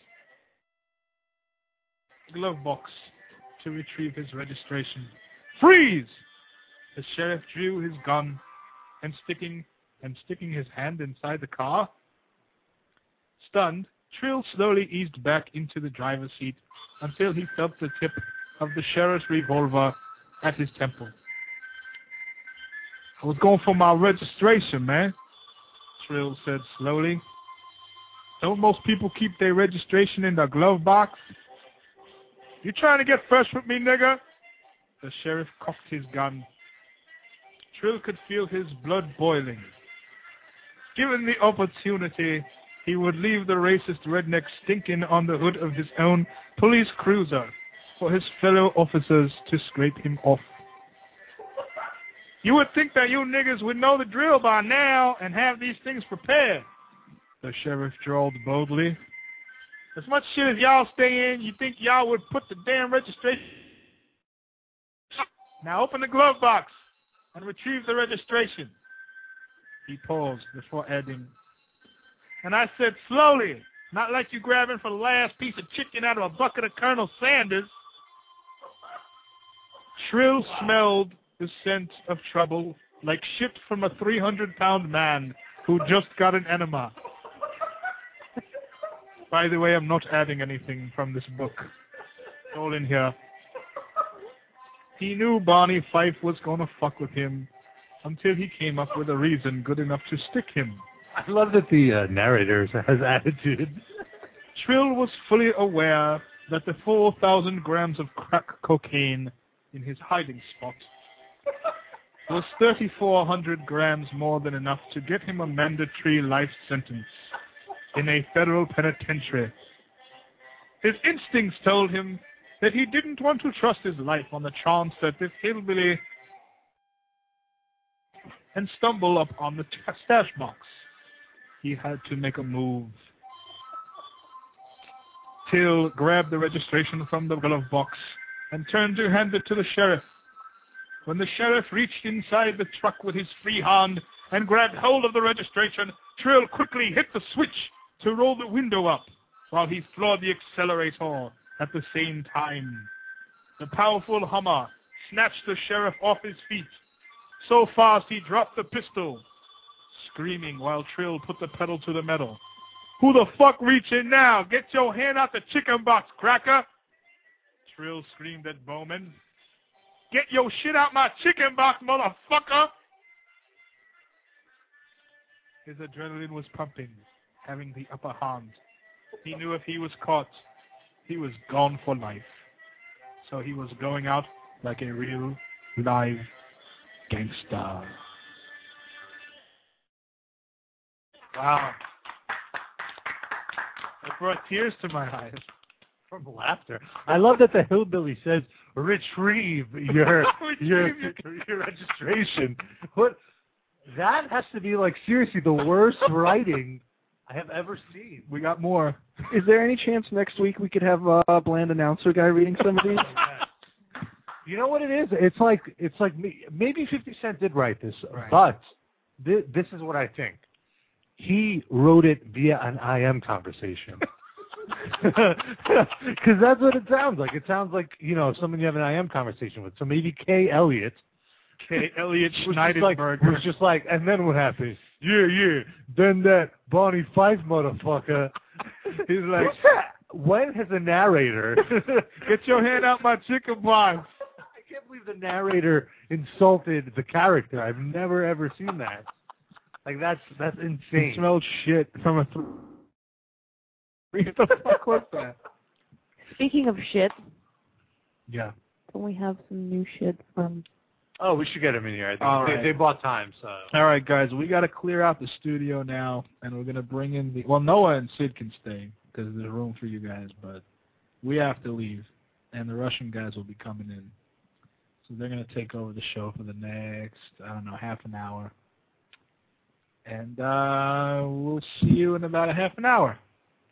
Glove box to retrieve his registration. "Freeze!" The sheriff drew his gun and sticking his hand inside the car. Stunned, Trill slowly eased back into the driver's seat until he felt the tip of the sheriff's revolver at his temple. "I was going for my registration, man," Trill said slowly. "Don't most people keep their registration in their glove box? You trying to get fresh with me, nigga?" The sheriff cocked his gun. Trill could feel his blood boiling. Given the opportunity, he would leave the racist redneck stinking on the hood of his own police cruiser for his fellow officers to scrape him off. "You would think that you niggas would know the drill by now and have these things prepared," the sheriff drawled boldly. "As much shit as y'all stay in, you think y'all would put the damn registration... Now open the glove box and retrieve the registration." He paused before adding, "And I said slowly, not like you grabbing for the last piece of chicken out of a bucket of Colonel Sanders." Trill smelled the scent of trouble like shit from a 300-pound man who just got an enema. By the way, I'm not adding anything from this book. It's all in here. He knew Barney Fife was going to fuck with him until he came up with a reason good enough to stick him. I love that the narrator has attitude. Trill was fully aware that the 4,000 grams of crack cocaine in his hiding spot was 3,400 grams more than enough to get him a mandatory life sentence in a federal penitentiary. His instincts told him that he didn't want to trust his life on the chance that this hillbilly and stumble upon the stash box. He had to make a move. Till grabbed the registration from the glove box and turned to hand it to the sheriff. When the sheriff reached inside the truck with his free hand and grabbed hold of the registration, Trill quickly hit the switch to roll the window up while he floored the accelerator at the same time. The powerful Hummer snatched the sheriff off his feet. So fast he dropped the pistol, screaming while Trill put the pedal to the metal. "Who the fuck reaching now? Get your hand out the chicken box, cracker!" Trill screamed at Bowman. "Get your shit out my chicken box, motherfucker!" His adrenaline was pumping, having the upper hand. He knew if he was caught, he was gone for life. So he was going out like a real, live gangster. Wow. It brought tears to my eyes. From laughter. I love that the hillbilly says, retrieve your registration. What? That has to be like seriously the worst writing I have ever seen. We got more. Is there any chance next week we could have a bland announcer guy reading some of these? You know what it is? It's like maybe 50 Cent did write this, Right. but this is what I think. He wrote it via an IM conversation. Because that's what it sounds like. It sounds like, someone you have an IM conversation with. So maybe Kay Elliott Schneiderberger was just like, and then what happened? Yeah. Then that Bonnie Fife motherfucker. He's like, when has a narrator... Get your hand out my chicken box. I can't believe the narrator insulted the character. I've never, ever seen that. Like, that's insane. It smelled shit from a... What the fuck was that? Speaking of shit, Yeah. don't we have some new shit from... Oh, we should get him in here. I think All right. they bought time, so... All right, guys, we got to clear out the studio now, and we're going to bring in the... Well, Noah and Sid can stay, because there's room for you guys, but we have to leave, and the Russian guys will be coming in. So they're going to take over the show for the next, half an hour. And we'll see you in about a half an hour.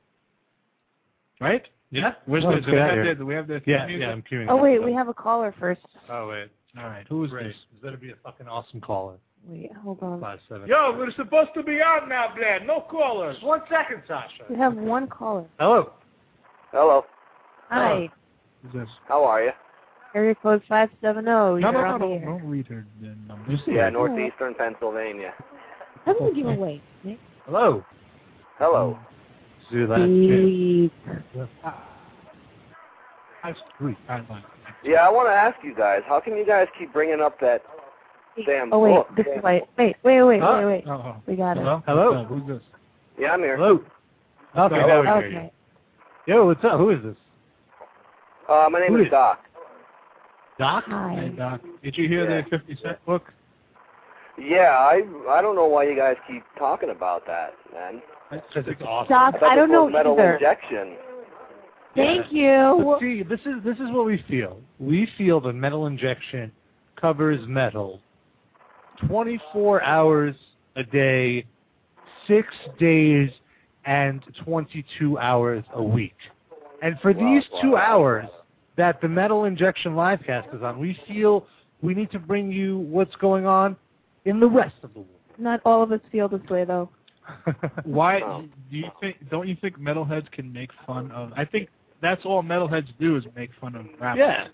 Right? Yeah? Where's No, the, it's do, good we out have here. the, do we have the Yeah, music? I'm queuing. Oh, wait, we have a caller first. Oh, wait. All right, who is Great. this? This better be a fucking awesome caller. Wait, hold on. 5-7. Yo, we're supposed to be on now, Blad. No callers. 1 second, Sasha. We have one caller. Hello. Hello. Hi. Who's this? How are you? Area code 570. You're on the air. Don't read her number. Yeah, northeastern Pennsylvania. Doesn't give away. Nick. Hello. Hello. See that? Beep. That's sweet. Yeah, I want to ask you guys, how come you guys keep bringing up that damn Oh, wait, book? this is wait. Wait. Uh-oh. We got it. Hello? Who's this? Yeah, I'm here. Hello. Okay, now we hear you. Okay. Yo, what's up? Who is this? My name is Doc. Doc? Hey, Hi. Doc. Did you hear Yeah. the 50 Cent book? Yeah, I don't know why you guys keep talking about that, man. Because it's awesome. Doc, I thought I don't this know was metal either. injection. Thank you. But see, this is what we feel. We feel that Metal Injection covers metal 24 hours a day, 6 days, and 22 hours a week. And for these 2 hours that the Metal Injection livecast is on, we feel we need to bring you what's going on in the rest of the world. Not all of us feel this way, though. Why Oh. do you think? Don't you think metalheads can make fun of? I think that's all metalheads do is make fun of rappers. Yeah.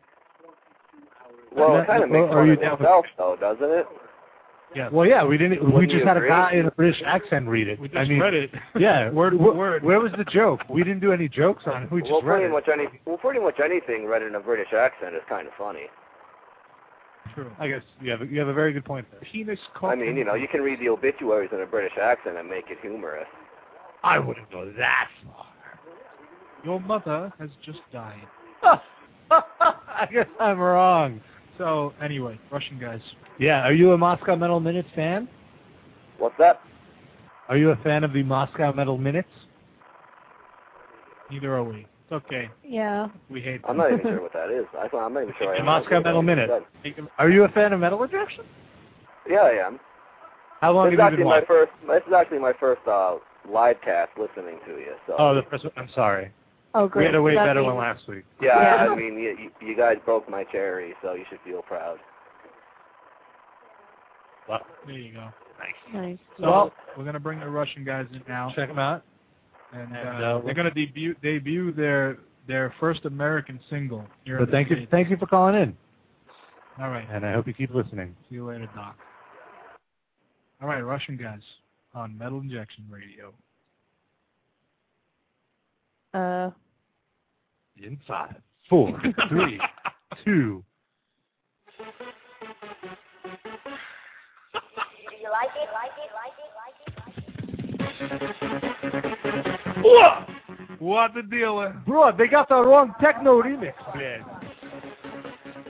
Well, it kind of makes Are fun you of down with- itself, though, doesn't it? Yeah. Well, yeah, we didn't. We Wouldn't just you had a agree? guy in a British accent read it. We just read it. Yeah, Word for word. Where was the joke? We didn't do any jokes on it. We just read it. Pretty much anything read in a British accent is kind of funny. True. I guess you have a very good point there. Penis I mean, you can read the obituaries in a British accent and make it humorous. I wouldn't go that far. Your mother has just died. I guess I'm wrong. So anyway, Russian guys. Yeah, are you a Moscow Metal Minutes fan? What's that? Are you a fan of the Moscow Metal Minutes? Neither are we. It's okay. Yeah. We hate I'm them. not even sure what that is. I'm not even sure. I The am. Moscow Metal Minute. Are you a fan of Metal Injection? Yeah, I am. How long This is have you actually been my watching? first. This is actually my first live cast listening to you. So. Oh, the first one. I'm sorry. Oh, We great. had a way That better means- one last week. Yeah, Yeah. I mean, you guys broke my cherry, so you should feel proud. Well, There you go. Nice. So Well- we're gonna bring the Russian guys in now, check them out. and And, they're gonna debut their first American single here. in But the thank you States. for calling in, All right. and I hope you keep listening. See you later, Doc. All right, Russian guys on Metal Injection Radio. In 5, 4, 3, 2. What the deal? Bro, they got the wrong techno remix, man.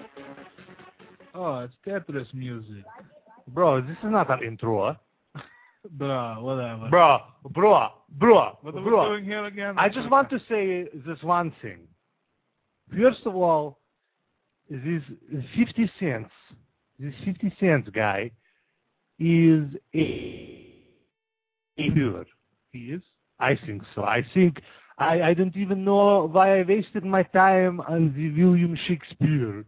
Oh, it's Tetris music. Bro, this is not that intro. Bro, whatever. Bro. What are we doing here again? I just want to say this one thing. First of all, this 50 cents guy is a viewer. He is? I think so. I don't even know why I wasted my time on the William Shakespeare.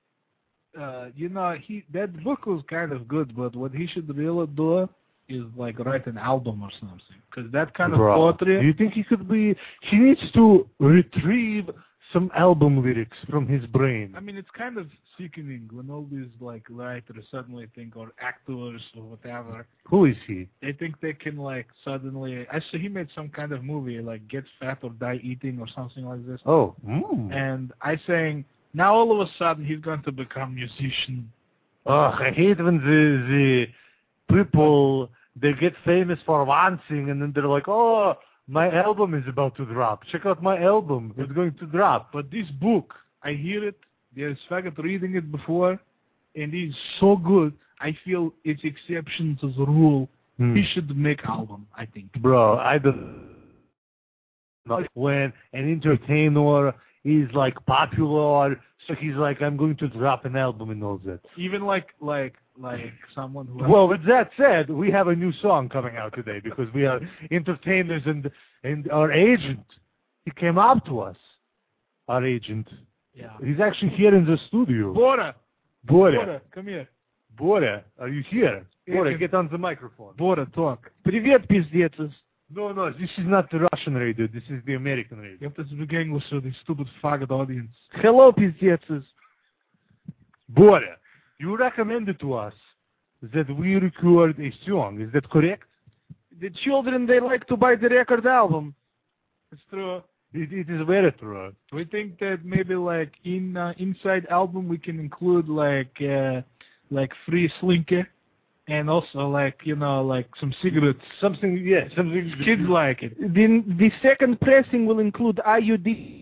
That book was kind of good, but what he should really do is like write an album or something. Because that kind of poetry... Do you think he needs to retrieve some album lyrics from his brain? I mean, it's kind of sickening when all these like writers suddenly think, or actors or whatever. Who is he? They think they can like suddenly... Actually, he made some kind of movie, like Get Fat or Die Eating or something like this. Oh. And I saying, now all of a sudden he's going to become musician. Oh, I hate when the people, they get famous for one thing and then they're like, oh, my album is about to drop. Check out my album. It's going to drop. But this book, I hear it. There's faggot reading it before, and it's so good. I feel it's exception to the rule. He should make album, I think. Bro, I don't know when an entertainer is like popular, so he's like, I'm going to drop an album and all that. Even like someone who... Well, with that said, we have a new song coming out today because we are entertainers and our agent, he came up to us, our agent. Yeah. He's actually here in the studio. Bora, come here. Bora, are you here? Bora, get on the microphone. Bora, talk. Привет, пиздецes. No, this is not the Russian radio. This is the American radio. You have to speak English so the stupid faggot audience. Hello, пиздецes. Bora, you recommended to us that we record a song. Is that correct? The children, they like to buy the record album. It's true. It is very true. We think that maybe like inside album we can include like free slinker and also like like some cigarettes. Something Kids like it. The second pressing will include IUD.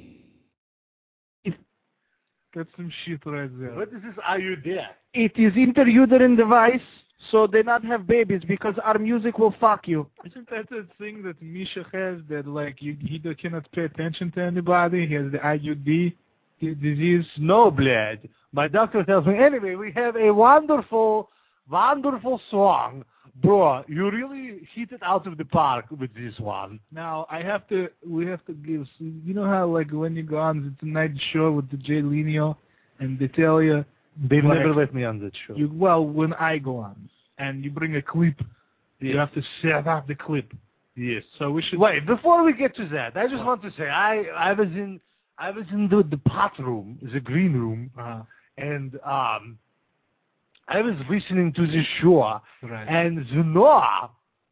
That's some shit right there. What is this IUD? It is interuterine device, so they not have babies because our music will fuck you. Isn't that the thing that Misha has that like he cannot pay attention to anybody? He has the IUD disease. No, bled. My doctor tells me. Anyway, we have a wonderful song. Bro, you really hit it out of the park with this one. Now, we have to give, you know how like when you go on the Tonight Show with the Jay Leno and they tell you... They've never let me on that show. When I go on and you bring a clip, you have to set up the clip. Yes. So we should... Wait, before we get to that, I just want to say, I was in the pot room, the green room, and I was listening to this show, and Zenoa,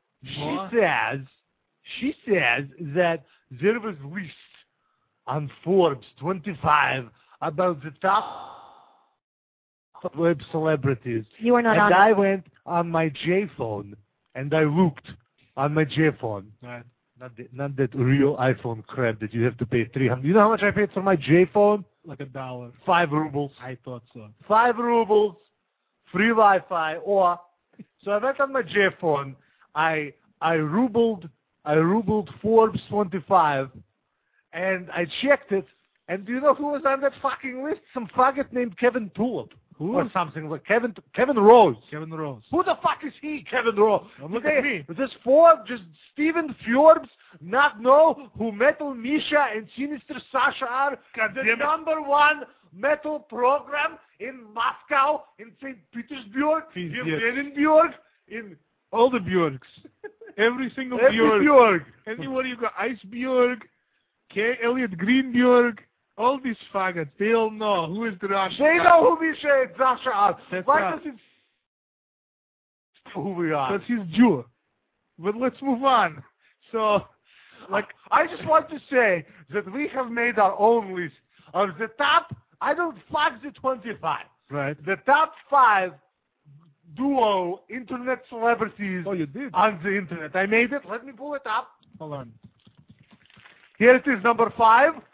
she says that there was a list on Forbes 25 about the top web celebrities. You are not on it. I went on my J phone, and I looked on my J phone. Right. Not that real iPhone crap that you have to pay $300. You know how much I paid for my J phone? Like $1. 5 rubles. I thought so. 5 rubles. Free Wi-Fi, so I went on my J phone. I rubled Forbes 25, and I checked it. And do you know who was on that fucking list? Some faggot named Kevin Tulip. Who? Or something like Kevin Rose. Kevin Rose. Who the fuck is he, Kevin Rose? Look at me. Does Steven Forbes not know who Metal Misha and Sinister Sasha are? The #1 metal program in Moscow, in St. Petersburg, in Leninburg, in all the Bjorks. Every single Bjork. Anywhere you go, Ice Bjork, K. Elliot Greenbjork, all these faggots, they all know who is the Russian. They know who Misha and Sasha are. Why does it who we are? Because he's Jew. But let's move on. So, I just want to say that we have made our own list of the top. I don't fuck the 25. Right. The top 5 duo internet celebrities. Oh, you did? On the internet. I made it. Let me pull it up. Hold on. Here it is, number 5.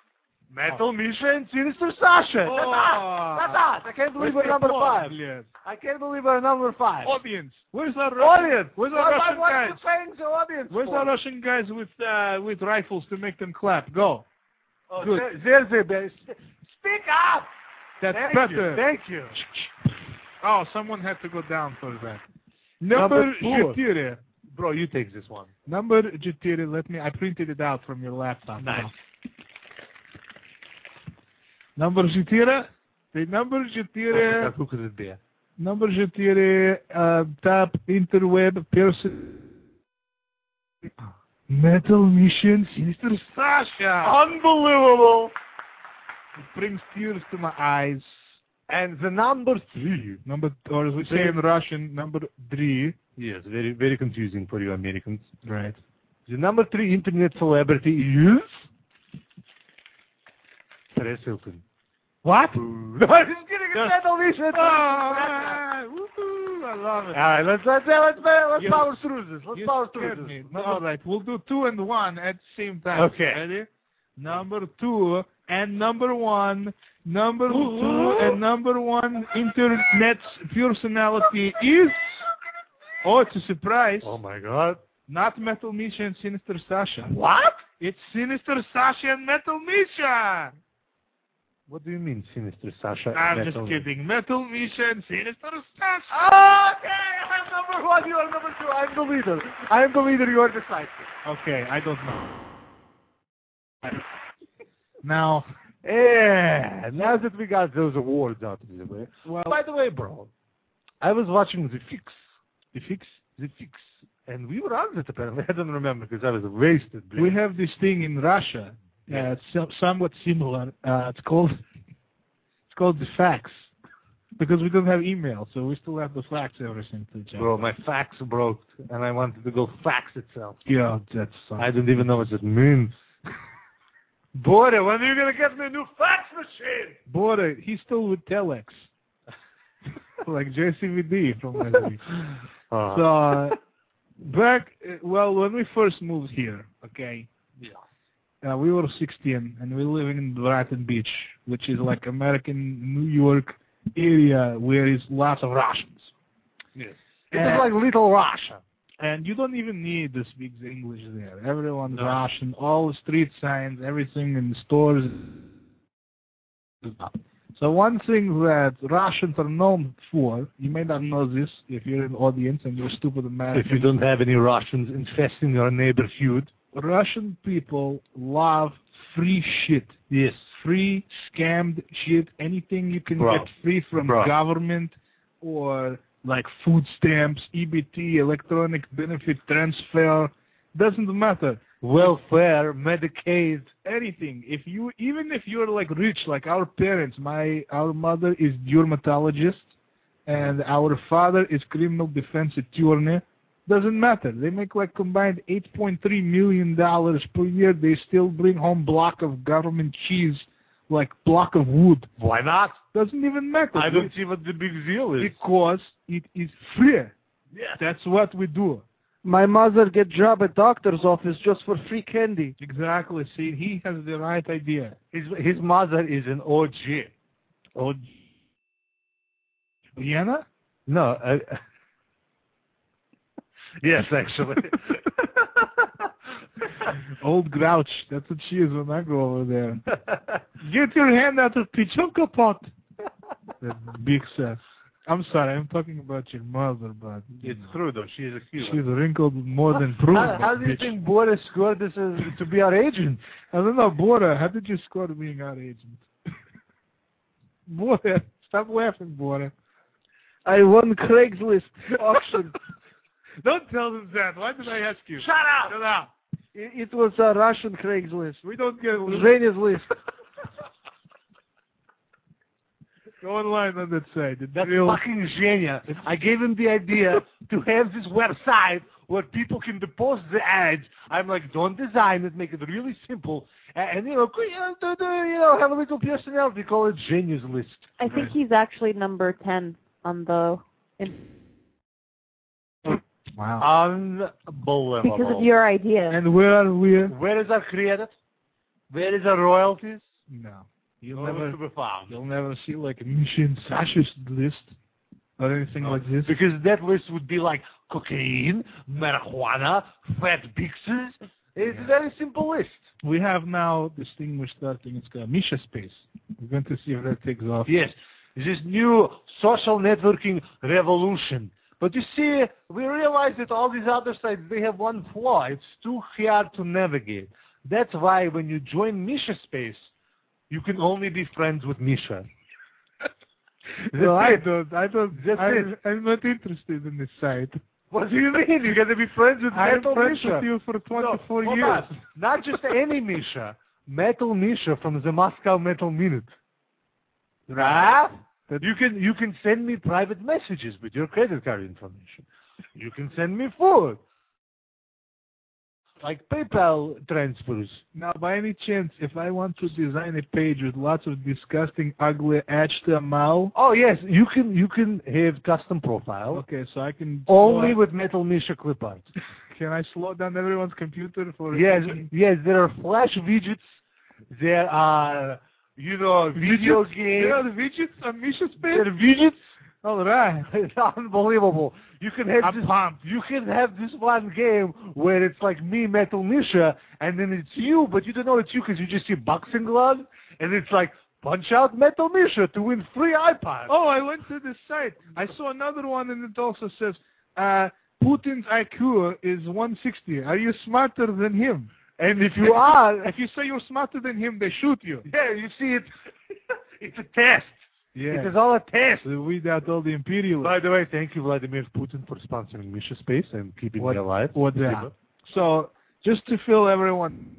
Metal Misha and Sinister Sasha. That's us. I can't believe we're number 5. I can't believe we're number 5. Audience. Where's our Audience? Where's our Russian What guys? are you saying to audience? Where's our Russian guys with rifles to make them clap? Go. Oh, Good. Speak up! That's Thank better. you. Thank you. Oh, someone had to go down for that. Number 4. Bro, you take this one. Number 4. I printed it out from your laptop. Nice. Number 4. The number 4. Who could it be? Number 4. Top interweb person. Metal Mission Sinister Sasha. Unbelievable. It brings tears to my eyes. And the number 3. Or as we say in Russian, number 3. Yes, very, very confusing for you Americans. Right. The number 3 internet celebrity is Paris Hilton. What? No, I'm just kidding. It's Metal Mission. I love it. All right, let's power through this. Let's power through this. All right, we'll do 2 and 1 at the same time. Okay. Ready? Number 2 and number 1. Number 2 and number 1 internet personality is. Oh, it's a surprise. Oh my God. Not Metal Misha and Sinister Sasha. What? It's Sinister Sasha and Metal Misha. What do you mean, Sinister Sasha? I'm just kidding. Metal Misha and Sinister Sasha. Okay, I'm number 1, you are number 2. I'm the leader. I'm the leader, you are the sidekick. Okay, I don't know. Now, yeah, now that we got those awards out of the way. Well, by the way, bro, I was watching The Fix, and we were on it apparently. I don't remember because I was wasted. We have this thing in Russia. It's somewhat similar. It's called the fax, because we don't have email, so we still have to fax everything to each other. Bro, my fax broke, and I wanted to go fax itself. Yeah, that's. I don't even know what it means. Bora, when are you gonna get me a new fax machine? Bora, he's still with Telex, like JCVD from SB. So when we first moved here, okay. Yeah. We were 16 and we live in Brighton Beach, which is like American New York area where is lots of Russians. Yes. It's like Little Russia. And you don't even need to speak the English there. Everyone's Russian. All the street signs, everything in the stores. So one thing that Russians are known for, you may not know this if you're in the audience and you're stupid American. If you don't have any Russians infesting your neighborhood. Russian people love free shit. Yes. Free, scammed shit. Anything you can get free from government or like food stamps, EBT, electronic benefit transfer, doesn't matter. Welfare, Medicaid, anything. Even if you're like rich, like our parents, our mother is dermatologist and our father is criminal defense attorney. Doesn't matter. They make like combined $8.3 million per year. They still bring home block of government cheese, like block of wood. Why not? Doesn't even matter. I don't see what the big deal is. Because it is free. Yes. That's what we do. My mother get job at doctor's office just for free candy. Exactly. See, he has the right idea. His mother is an OG. OG. Vienna? No. Yes, actually. Old grouch. That's what she is when I go over there. Get your hand out of Pichonka pot. That big says. I'm sorry, I'm talking about your mother, but... It's true, though. She is a hero. She's wrinkled more than proof. How do you think Bora scored this to be our agent? I don't know, Bora, how did you score to being our agent? Bora, stop laughing, Bora. I won Craigslist auction. Don't tell them that. Why did I ask you? Shut up! Shut up! It was a Russian Craigslist. We don't get... Zhenya's list. Go online on that site. That's fucking Zhenya. I gave him the idea to have this website where people can deposit the ads. I'm like, don't design it, make it really simple, and have a little personality. Call it Zhenya's list. I think he's actually number 10 on the... Wow. Unbelievable. Because of your idea. And where are we? Where is our credit? Where is our royalties? No. You'll Nowhere to be found. You'll never see like a Misha and Sasha's list or anything like this. Because that list would be like cocaine, marijuana, fat bixes. It's a very simple list. We have now this thing we're starting. It's called Misha Space. We're going to see if that takes off. Yes, this new social networking revolution. But you see, we realize that all these other sites, they have one flaw. It's too hard to navigate. That's why when you join Misha Space, you can only be friends with Misha. No, I'm not interested in this site. What do you mean? You're going to be friends with I'm Metal friends Misha. with you for 24 hold years. on. Not just any Misha. Metal Misha from the Moscow Metal Minute. Right? You can send me private messages with your credit card information. You can send me food. Like PayPal transfers. Now, by any chance, if I want to design a page with lots of disgusting, ugly HTML... Oh, yes, you can have custom profile. Okay, so I can... Only with Metal Misha clip art. Can I slow down everyone's computer for... Yes, there are Flash widgets. There are, video games. There are widgets on Misha Space? There are widgets. All right. It's unbelievable. You can have I'm pumped. You can have this one game where it's like me, Metal Misha, and then it's you, but you don't know it's you because you just see boxing gloves, and it's like, punch out Metal Misha to win free iPad. Oh, I went to this site. I saw another one, and it also says, Putin's IQ is 160. Are you smarter than him? And if you are... If you say you're smarter than him, they shoot you. Yeah, you see, it's a test. Yeah. It is all a test. So weed out all the imperialists. By the way, thank you, Vladimir Putin, for sponsoring Misha Space and keeping me alive. So, just to fill everyone,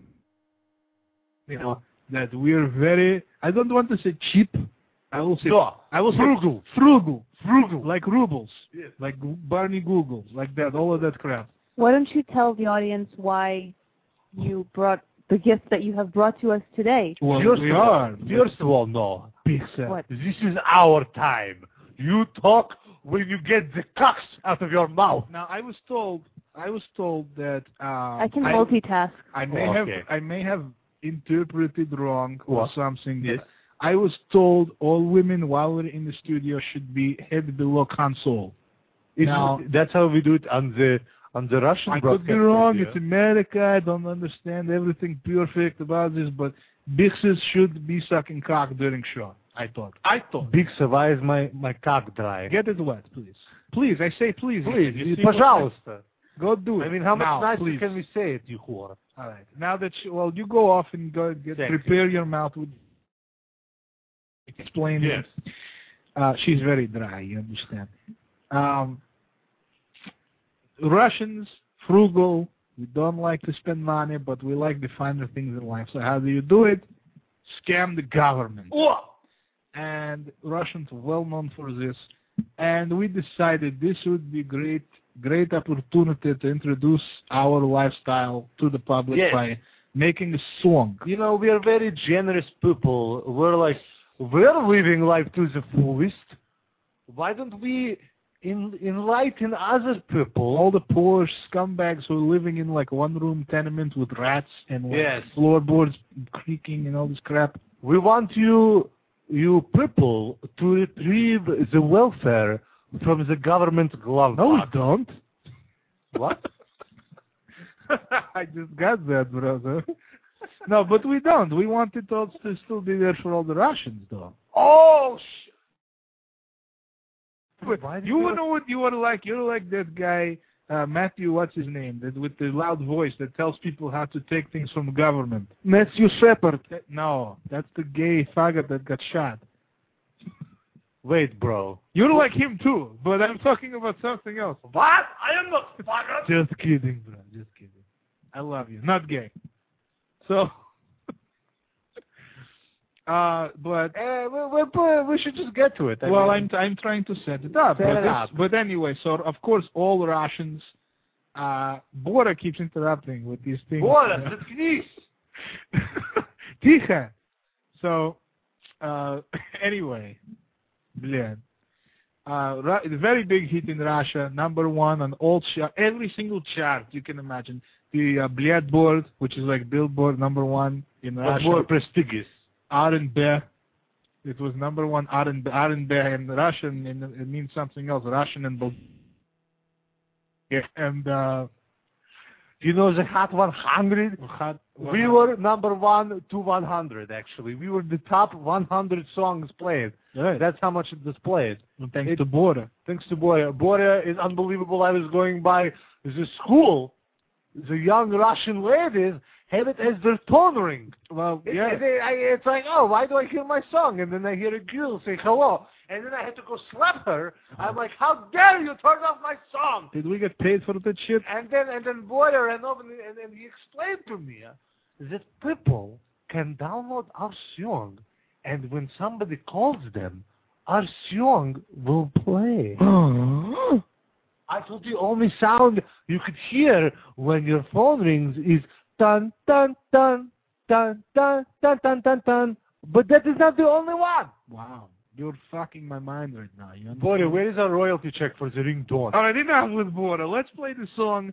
that we're very, I don't want to say cheap. I will say frugal. Frugal. Like rubles. Yes. Like Barney Googles. Like that, all of that crap. Why don't you tell the audience why you brought the gift that you have brought to us today? Well, First of all, no. What? This is our time. You talk when you get the cocks out of your mouth. Now, I was told that I can multitask. I may have interpreted wrong or something. Yes. I was told all women while we're in the studio should be head below console. Now, that's how we do it on the Russian I broadcast. could be wrong. Radio. It's America. I don't understand everything perfect about this, but Bixes should be sucking cock during show. I thought. Bixes, why is my cock dry? Get it wet, please. Please, I say please. Please, пожалуйста. Go do it. I mean, how much nicer please. can we say it, you whore? All right. Now that you go off and go prepare your mouth with explain Yes. it. She's very dry, you understand. Russians, frugal, we don't like to spend money, but we like the finer things in life. So how do you do it? Scam the government. Oh! And Russians are well known for this. And we decided this would be great opportunity to introduce our lifestyle to the public by making a song. We are very generous people. We're living life to the fullest. Why don't we enlighten other people? All the poor scumbags who are living in like one-room tenement with rats and floorboards creaking and all this crap. We want you people to retrieve the welfare from the government glove box. No, we don't. What? I just got that, brother. No, but we don't. We want it all to still be there for all the Russians, though. Oh, You know what you are like? You're like that guy, Matthew, what's his name, that with the loud voice that tells people how to take things from the government. Matthew Shepard. No, that's the gay faggot that got shot. Wait, bro. You're like him too, but I'm talking about something else. What? I am not faggot. Just kidding, bro. Just kidding. I love you. Not gay. So, but we should just get to it. I'm trying to set it up. Set it up. But anyway, so of course all Russians. Bora keeps interrupting with these things. Bora, заткнись. Тихо. So, anyway, блядь. The very big hit in Russia, #1 on all every single chart you can imagine. The Billboard, which is like Billboard #1 in Russia. More prestigious. Arenbe. It was number one Arenbe in Russian, and it means something else. Russian and Bulgarian. And you know the Hot 100? We were number 1 to 100, actually. We were the top 100 songs played. Right. That's how much it displayed. And thanks to Bora. Thanks to Bora. Bora is unbelievable. I was going by the school. The young Russian ladies have it as their phone ring. Well, yeah. It's like, oh, why do I hear my song? And then I hear a girl say hello. And then I had to go slap her. I'm like, how dare you turn off my song? Did we get paid for that shit? And then Boyer ran over and he explained to me that people can download our song, and when somebody calls them, our song will play. I thought the only sound you could hear when your phone rings is dun dun dun dun dun dun dun dun dun. But that is not the only one. Wow. You're fucking my mind right now. You understand? Boy, where is our royalty check for the ringtone? All right, enough with Border. Let's play the song.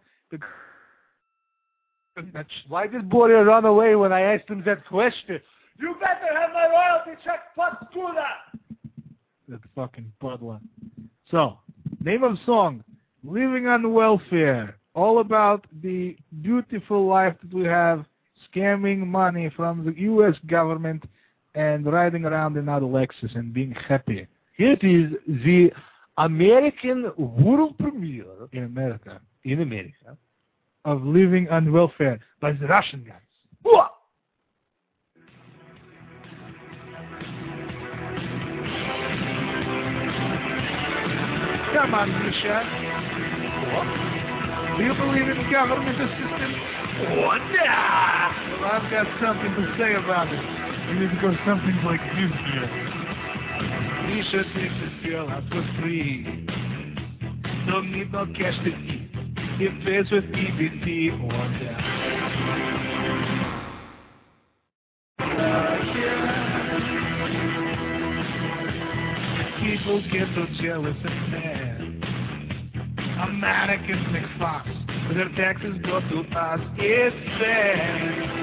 Why did Boria run away when I asked him that question? You better have my royalty check plus that. That fucking puddler. So, name of song, Living on Welfare. All about the beautiful life that we have, scamming money from the U.S. government and riding around in our Lexus and being happy. Here it is, the American world premiere in America of Living on Welfare by the Russian guys. Whoa! Come on, Misha. What? Do you believe in government assistance? What? Well, I've got something to say about it. And it goes something like this here. Misha takes his girl out for free. Don't need no cash to eat. He pays with EBT or that. People get so jealous and mad. Americans make fuss, but their taxes go to us. It's bad.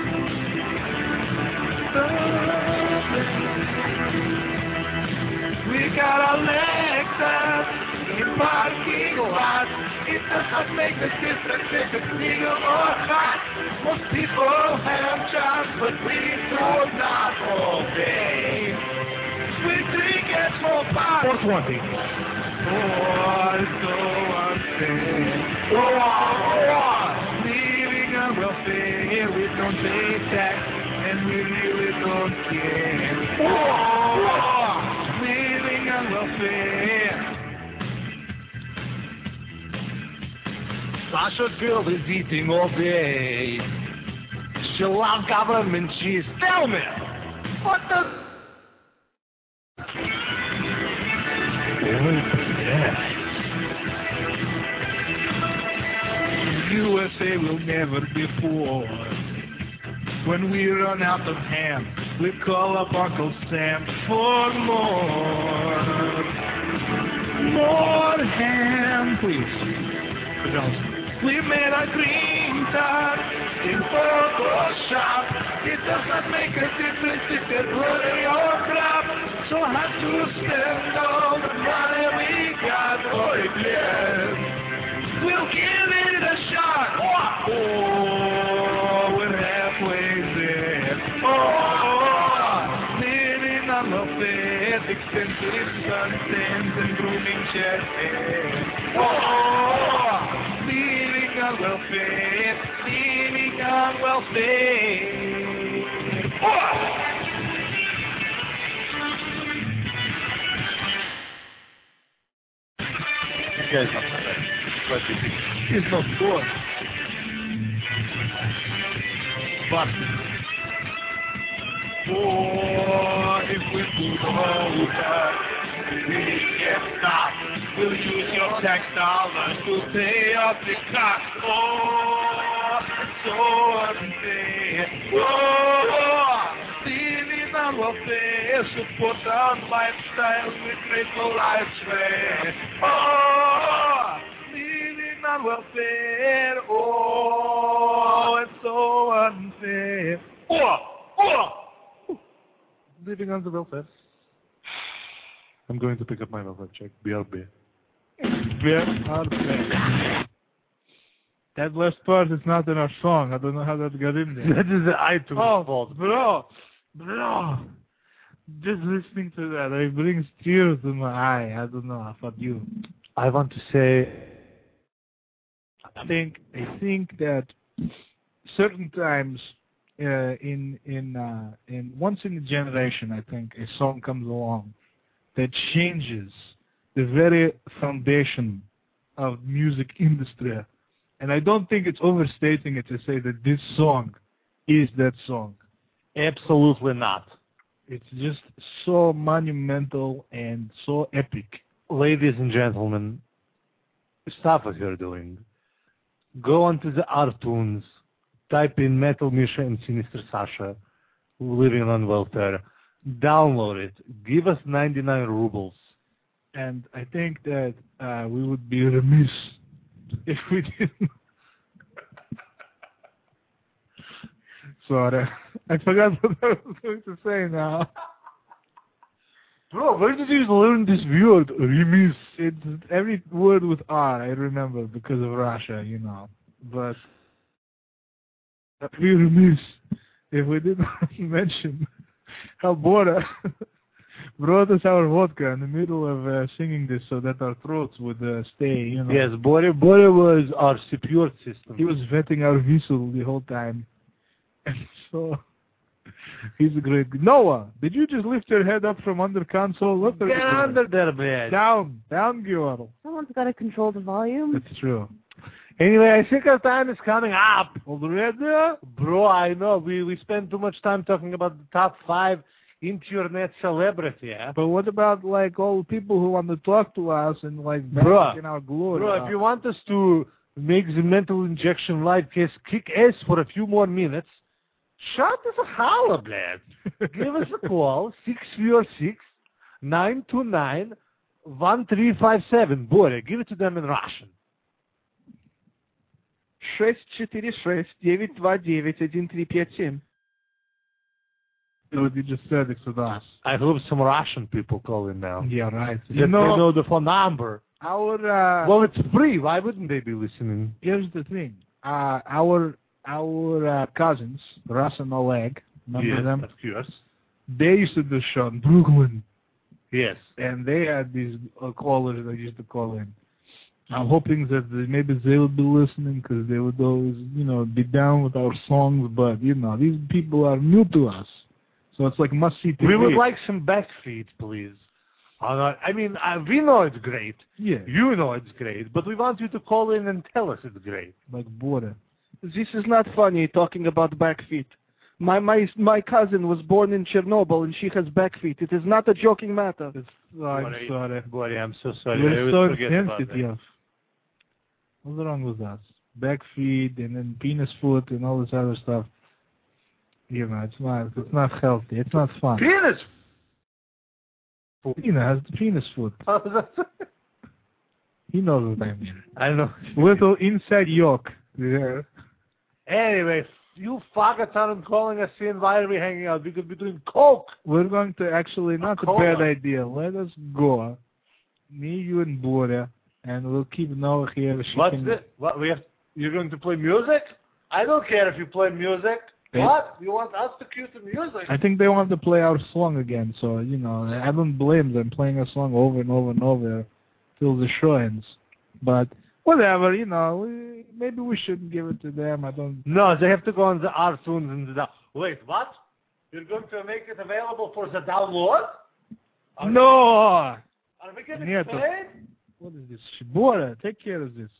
We got a Lexus in parking lot. It does not make a difference if it's legal or hot. Most people have jobs, but we do not all day. We drink and smoke pot. 420. Oh, it's so unfair. Living on welfare, we don't pay tax. And we really don't care. Living on welfare. Sasha girl is eating all day. She loves government cheese. Tell me, what the... USA will never be poor. When we run out of ham, we call up Uncle Sam for more. More ham, please. We made a green dot in Photoshop. It does not make a difference if it's running or crap. So I have to spend all the money we got. Oh, yes. We'll give it a shot. Oh, we're halfway there. Oh, living on welfare, expensive sunsets and grooming chest. Oh, living on welfare, living on welfare. Oh. You guys are correct. What do you think? It's not good. But if we could hold that, we can't stop. We'll use your tax dollars to pay off the cost. Oh, it's so unfair. Oh, living on welfare, support our lifestyle with grateful lifespan. Oh, living on welfare. Oh, it's so unfair. Oh. living on the welfare. I'm going to pick up my welfare check. BRB. BRB. That last part is not in our song. I don't know how that got in there. That is the iTunes fault. Bro. Just listening to that, it brings tears to my eye. I don't know. Fuck you. I want to say, I think that certain times, in once in a generation, I think a song comes along that changes the very foundation of music industry, and I don't think it's overstating it to say that this song is that song. absolutely not. It's just so monumental and so epic. Ladies and gentlemen, stop what you're doing. Go onto the iTunes, type in Metal Misha and Sinister Sasha, living on welfare. Download it. Give us 99 rubles. And I think that we would be remiss if we didn't. Sorry. I forgot what I was going to say now. Bro, where did you learn this word, remiss? It's every word with R, I remember, because of Russia, you know. But we remiss if we didn't mention how Bora brought us our vodka in the middle of singing this so that our throats would stay, you know. Yes, Bora was our support system. He was vetting our whistle the whole time. And so, he's a great... Noah, did you just lift your head up from under console? Get under there, man. Down, girl. Someone's got to control the volume. That's true. Anyway, I think our time is coming up. Already? Bro, I know. We spend too much time talking about the top 5 internet celebrity, yeah? But what about, like, all the people who want to talk to us and, like, bask in our glory? Bro, if you want us to make the Mental Injection live case kick ass for a few more minutes, shout us a holler, blad. Give us a call, 646-929-1357. Bora, give it to them in Russian. 646-929-1357. What you just said, Exodus. I hope some Russian people call in now. Yeah, right. They know the phone number. Well, it's free. Why wouldn't they be listening? Here's the thing. Our cousins, Russ and Oleg, remember them? Of course. They used to do show in Brooklyn. Yes. And they had these callers that used to call in. I'm hoping that maybe they would be listening because they would always, be down with our songs. But, these people are new to us. So it's like must-see TV. We would like some backfeed, please. I mean, we know it's great. Yeah. You know it's great. But we want you to call in and tell us it's great. Like Bora. This is not funny talking about back feet. My cousin was born in Chernobyl and she has back feet. It is not a joking matter. I'm sorry. Bori, I'm so sorry. We're so sensitive. What's wrong with us? Back feet and then penis foot and all this other stuff. It's not healthy. It's not fun. Penis foot. Has the penis foot. He knows what I mean. I know. Little inside yolk. Yeah. Anyway, you faggots aren't calling us in. Why are we hanging out? We could be doing coke. We're going to actually, not a bad idea. Let us go. Me, you, and Bora, and we'll keep Noah here. What's this? What, you're going to play music? I don't care if you play music. What? You want us to cue the music? I think they want to play our song again, so, I don't blame them playing a song over and over and over till the show ends. But whatever, maybe we shouldn't give it to them. I don't... No, they have to go on the iTunes and Wait, what? You're going to make it available for the download? No! Are we getting paid? What is this? Bora, take care of this.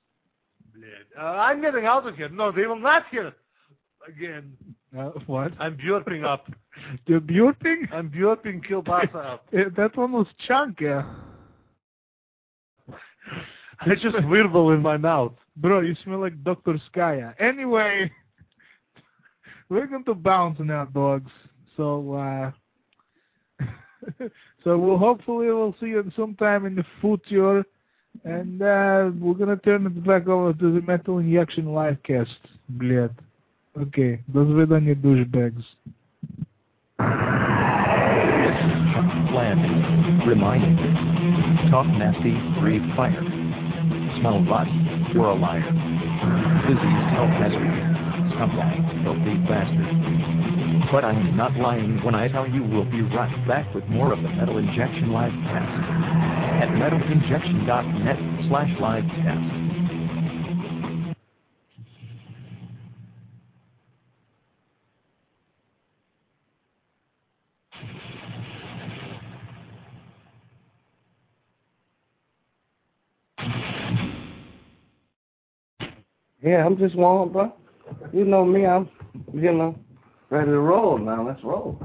I'm getting out of here. No, they will not hear it. Again. What? I'm burping up. You're burping? I'm burping kielbasa up. That one was chunky. I just wirbble in my mouth. Bro, you smell like Dr. Skaya. Anyway, we're going to bounce now, dogs. So, we'll see you sometime in the future. And we're going to turn it back over to the Metal Injection livecast. Блядь. Okay, до свидания, douchebags. Reminding you, talk nasty, breathe fire. Smell rot, you're a liar. Disease, health hazard. Scumbag, filthy bastard. But I'm not lying when I tell you we'll be right back with more of the Metal Injection Live Cast at metalinjection.net/livecast. Yeah, I'm just warm, bro. You know me, I'm, ready to roll now. Let's roll.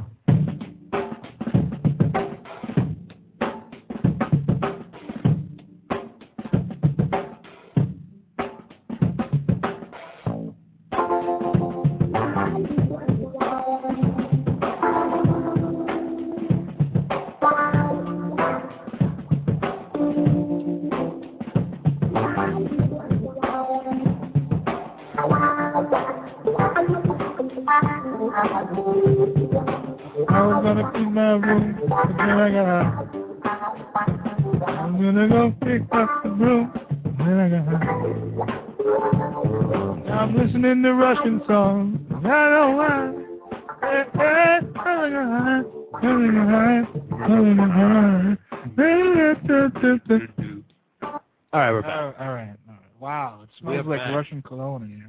I'm gonna clean my room, and then I got high. I'm gonna go pick up the broom, and then I got high. I'm listening to Russian songs, and I don't mind. Hey, hey, I got high, I got high, I got high. All right, we're back. All right. Wow, it smells like Russian cologne in here.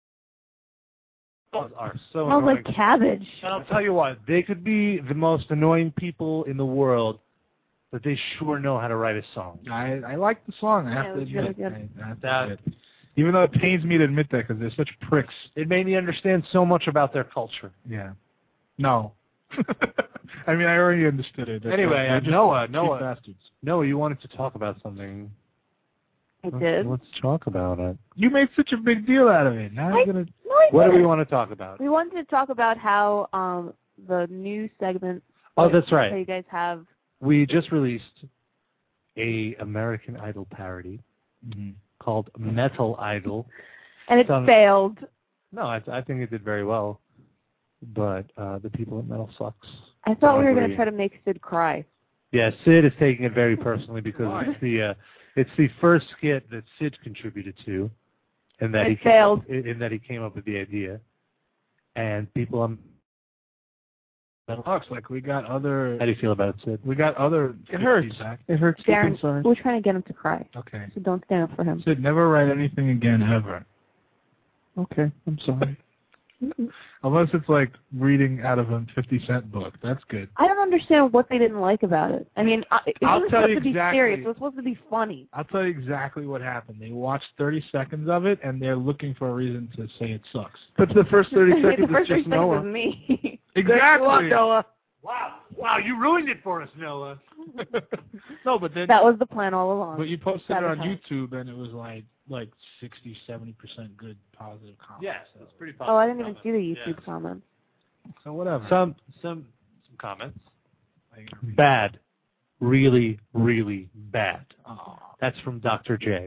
Are so Smells annoying. like cabbage. And I'll tell you what, they could be the most annoying people in the world, but they sure know how to write a song. I like the song, I have to it was admit. really good. I have to admit. Even though it pains me to admit that because they're such pricks. It made me understand so much about their culture. Yeah. No. I mean, I already understood it. Anyway, They're just Noah, cheap bastards. Noah, you wanted to talk about something. I did. Let's talk about it. You made such a big deal out of it. Now I'm gonna. What do we want to talk about? We wanted to talk about how the new segment. Oh, that's that right. you guys have. We just released a American Idol parody called Metal Idol. And it failed. No, I think it did very well. But the people at Metal sucks. I thought we were going to try to make Sid cry. Yeah, Sid is taking it very personally because it's the first skit that Sid contributed to, and that he failed. In that he came up with the idea, and people That sucks. Like we got other. How do you feel about it, Sid? We got other. It hurts. Feedback. It hurts. Darren, we're trying to get him to cry. Okay. So don't stand up for him. Sid, never write anything again ever. Okay, I'm sorry. Unless it's like reading out of a 50-cent book. That's good. I don't understand what they didn't like about it. I mean, it I'll wasn't tell supposed you to be exactly. serious. It was supposed to be funny. I'll tell you exactly what happened. They watched 30 seconds of it, and they're looking for a reason to say it sucks. But the first 30 seconds the first is just 30 seconds Noah. was me. Exactly. Noah. Wow, you ruined it for us, Noah. No, but then That was the plan all along. But you posted it on Sabotage. YouTube, and it was like 60, 70% good, positive comments. Yes, that's pretty positive. Oh, I didn't even see the YouTube comments. So whatever. Some comments. Bad. Really, really bad. Oh. That's from Dr. J.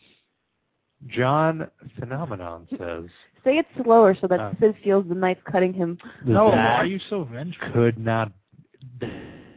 John Phenomenon says, Say it slower so that Sid feels the knife cutting him. No, why that are you so vengeful? could not be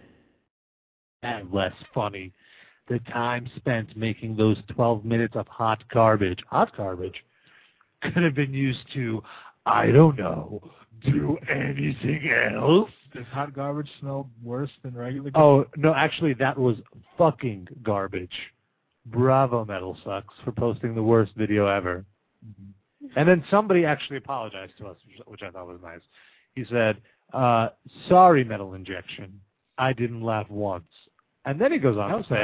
less funny. The time spent making those 12 minutes of hot garbage could have been used to, I don't know, do anything else. Does hot garbage smell worse than regular garbage? Oh, no, actually, that was fucking garbage. Bravo, Metal Sucks, for posting the worst video ever. And then somebody actually apologized to us, which I thought was nice. He said, sorry, Metal Injection. I didn't laugh once. And then he goes on to say,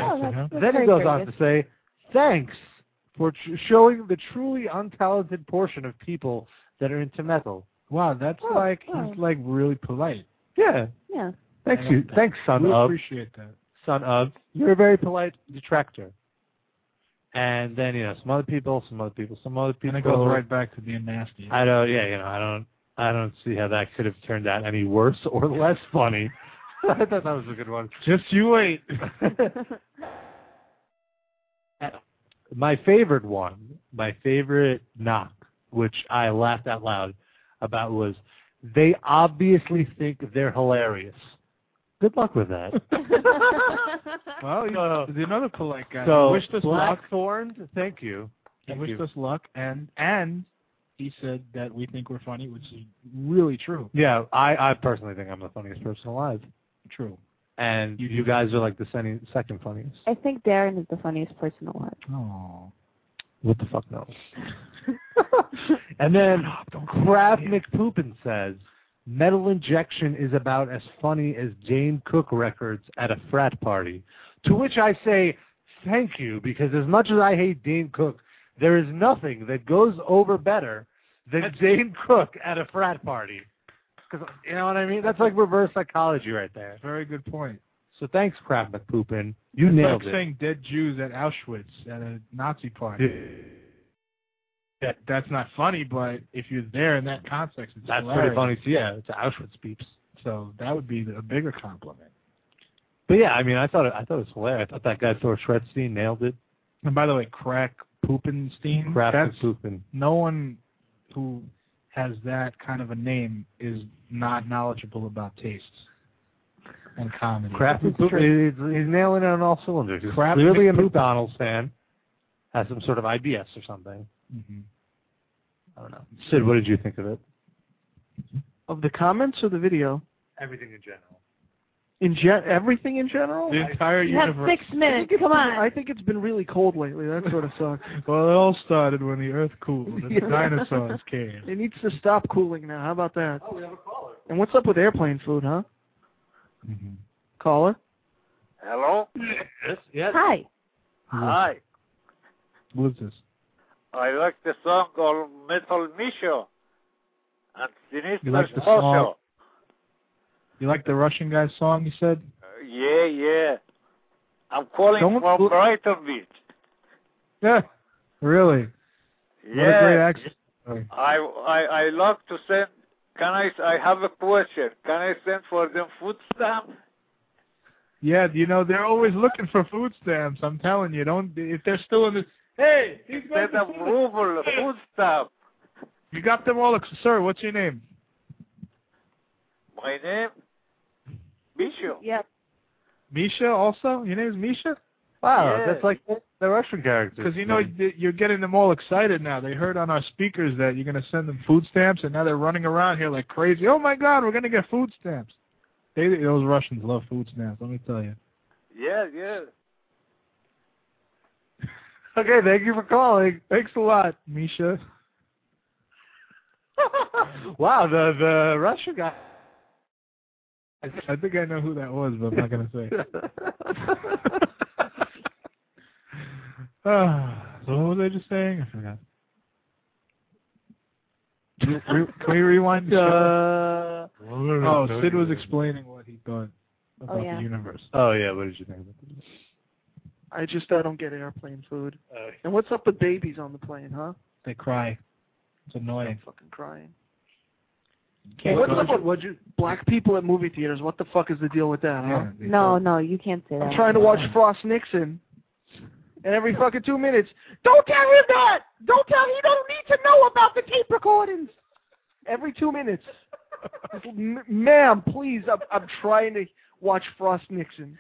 thanks for showing the truly untalented portion of people that are into metal. Wow, that's he's like really polite. Yeah. Yeah. Thanks, you. Thanks, son we of. appreciate that. Son of. You're a very polite detractor. And then, some other people. And it goes right back to being nasty. I don't see how that could have turned out any worse or less funny. I thought that was a good one. Just you wait. My favorite knock, which I laughed out loud about, was they obviously think they're hilarious. Good luck with that. Well, he's another polite guy. So, He wished us luck. Blackthorn, thank you. He wished us luck, and he said that we think we're funny, which is really true. Yeah, I personally think I'm the funniest person alive. True. And you guys are like the second funniest. I think Darren is the funniest person alive. Oh. What the fuck knows? And then Kraft McPoopin says, Metal Injection is about as funny as Dane Cook records at a frat party. To which I say, thank you, because as much as I hate Dane Cook, there is nothing that goes over better than Dane Cook at a frat party. Because you know what I mean? That's like reverse psychology right there. Very good point. So thanks, Kraft McPoopin. You nailed like it. saying dead Jews at Auschwitz at a Nazi party. That's not funny, but if you're there in that context, it's That's hilarious. pretty funny. So yeah, it's Auschwitz peeps. So that would be a bigger compliment. But yeah, I mean, I thought it was hilarious. I thought that guy Thor Shredstein nailed it. And by the way, Crack Poopenstein. Kraft McPoopin. No one who has that kind of a name is not knowledgeable about tastes and comedy. Kraft McPoopin, he's nailing it on all cylinders. He's Kraft clearly a McPoopin. McDonald's fan. Has some sort of IBS or something. Mm-hmm. I don't know. Sid, what did you think of it? Of the comments or the video? Everything in general. Everything in general? The entire You have universe. 6 minutes. Come on. I think it's been really cold lately. That sort of sucks. Well, it all started when the Earth cooled and the dinosaurs came. It needs to stop cooling now. How about that? Oh, we have a caller. And what's up with airplane food, huh? Mm-hmm. Caller? Hello? Yes. Hi. Hi. Who's this? I like the song called Metal Misho and Sinister You like the song? Social. You like the Russian guy's song, you said? Yeah. I'm calling from Brighton Beach. Yeah. Really? Yeah. What a great accent. I love to send. I have a question. Can I send for them food stamp? Yeah, they're always looking for food stamps. I'm telling you, if they're still in this. Hey, he's Instead of ruble, food stamp. You got them all, sir. What's your name? My name? Misho. Yep. Misha also? Your name is Misha? Wow, Yeah. that's like the Russian character. Because you're getting them all excited now. They heard on our speakers that you're going to send them food stamps, and now they're running around here like crazy. Oh my God, we're going to get food stamps. Those Russians love food stamps. Let me tell you. Yeah. Okay, thank you for calling. Thanks a lot, Misha. Wow, the Russian guy. I think I know who that was, but I'm not going to say. So what was I just saying? I forgot. Can we rewind the show? Oh, Sid was explaining what he thought about the universe. Oh, yeah, what did you think about this? I don't get airplane food. And what's up with babies on the plane, huh? They cry. It's annoying. I'm fucking crying. Can't What's go up with black people at movie theaters? What the fuck is the deal with that, huh? No, you can't say that. I'm trying to watch Frost Nixon, and every fucking 2 minutes, don't tell him that! Don't tell him, he don't need to know about the tape recordings! Every 2 minutes. Ma'am, please, I'm trying to watch Frost Nixon.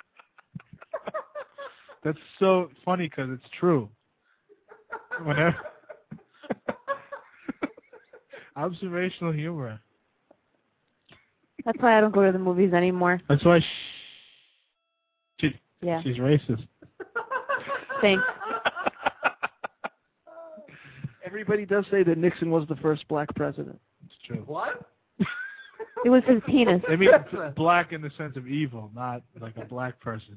That's so funny because it's true. Whenever observational humor. That's why I don't go to the movies anymore. That's why she's racist. Thanks. Everybody does say that Nixon was the first black president. It's true. What? It was his penis. I mean, black in the sense of evil, not like a black person.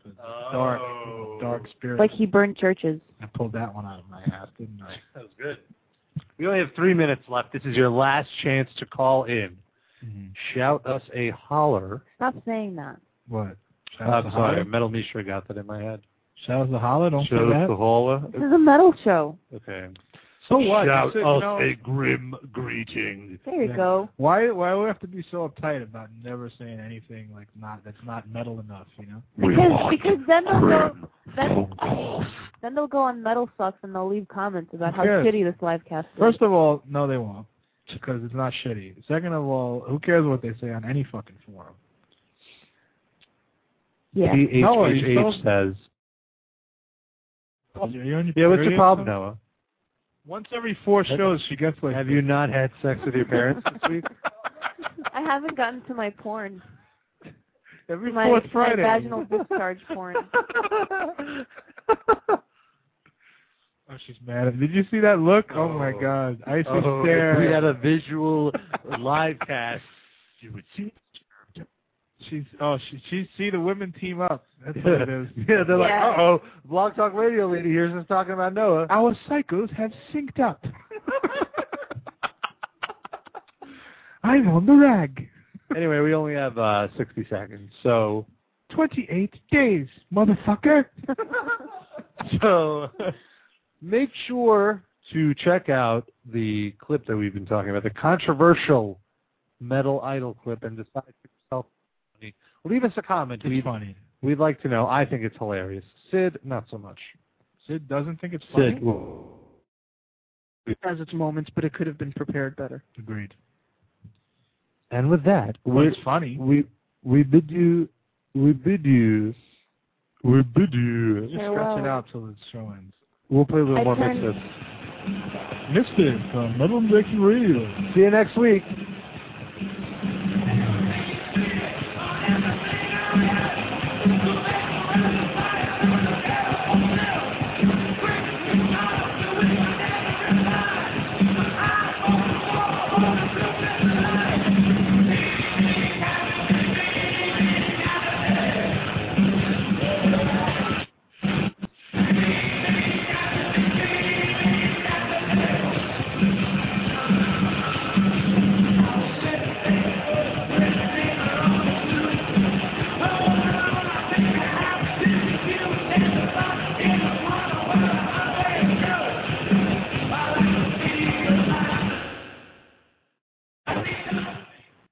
Dark spirit. Like he burned churches. I pulled that one out of my ass, didn't I? That was good. We only have 3 minutes left. This is your last chance to call in. Mm-hmm. Shout us a holler. Stop saying that. What? I'm sorry, Metal Misha got that in my head. Shout us a holler, don't say Shout that. us a holler. This is a metal show. Okay. So what? Shout us a grim greeting. There you go. Why do we have to be so uptight about never saying anything like that's not metal enough, you know? Because then they'll go on Metal Sucks and they'll leave comments about how shitty this live cast is. First of all, no, they won't, because it's not shitty. Second of all, who cares what they say on any fucking forum? Yeah. THHH says. Yeah, what's your problem, Noah? Once every 4 shows, she gets like. Have you not had sex with your parents this week? I haven't gotten to my porn. Every my, 4th Friday. My vaginal discharge porn. Oh, she's mad. Did you see that look? Oh my God! Icy stare. If we had a visual live cast, you would see. She see the women team up. That's what it is. Yeah, they're like, uh-oh, Blog Talk Radio lady here's us talking about Noah. Our cycles have synced up. I'm on the rag. Anyway, we only have 60 seconds, so 28 days, motherfucker. So make sure to check out the clip that we've been talking about, the controversial Metal Idol clip, and decide for yourself. Leave us a comment. It's funny. We'd like to know. I think it's hilarious. Sid, not so much. Sid doesn't think it's funny? Sid, It has its moments, but it could have been prepared better. Agreed. And with that, it's funny. We bid you. Just stretch it out till the show ends. We'll play a little more Misfits. Misfits on Metal Injection Radio. See you next week.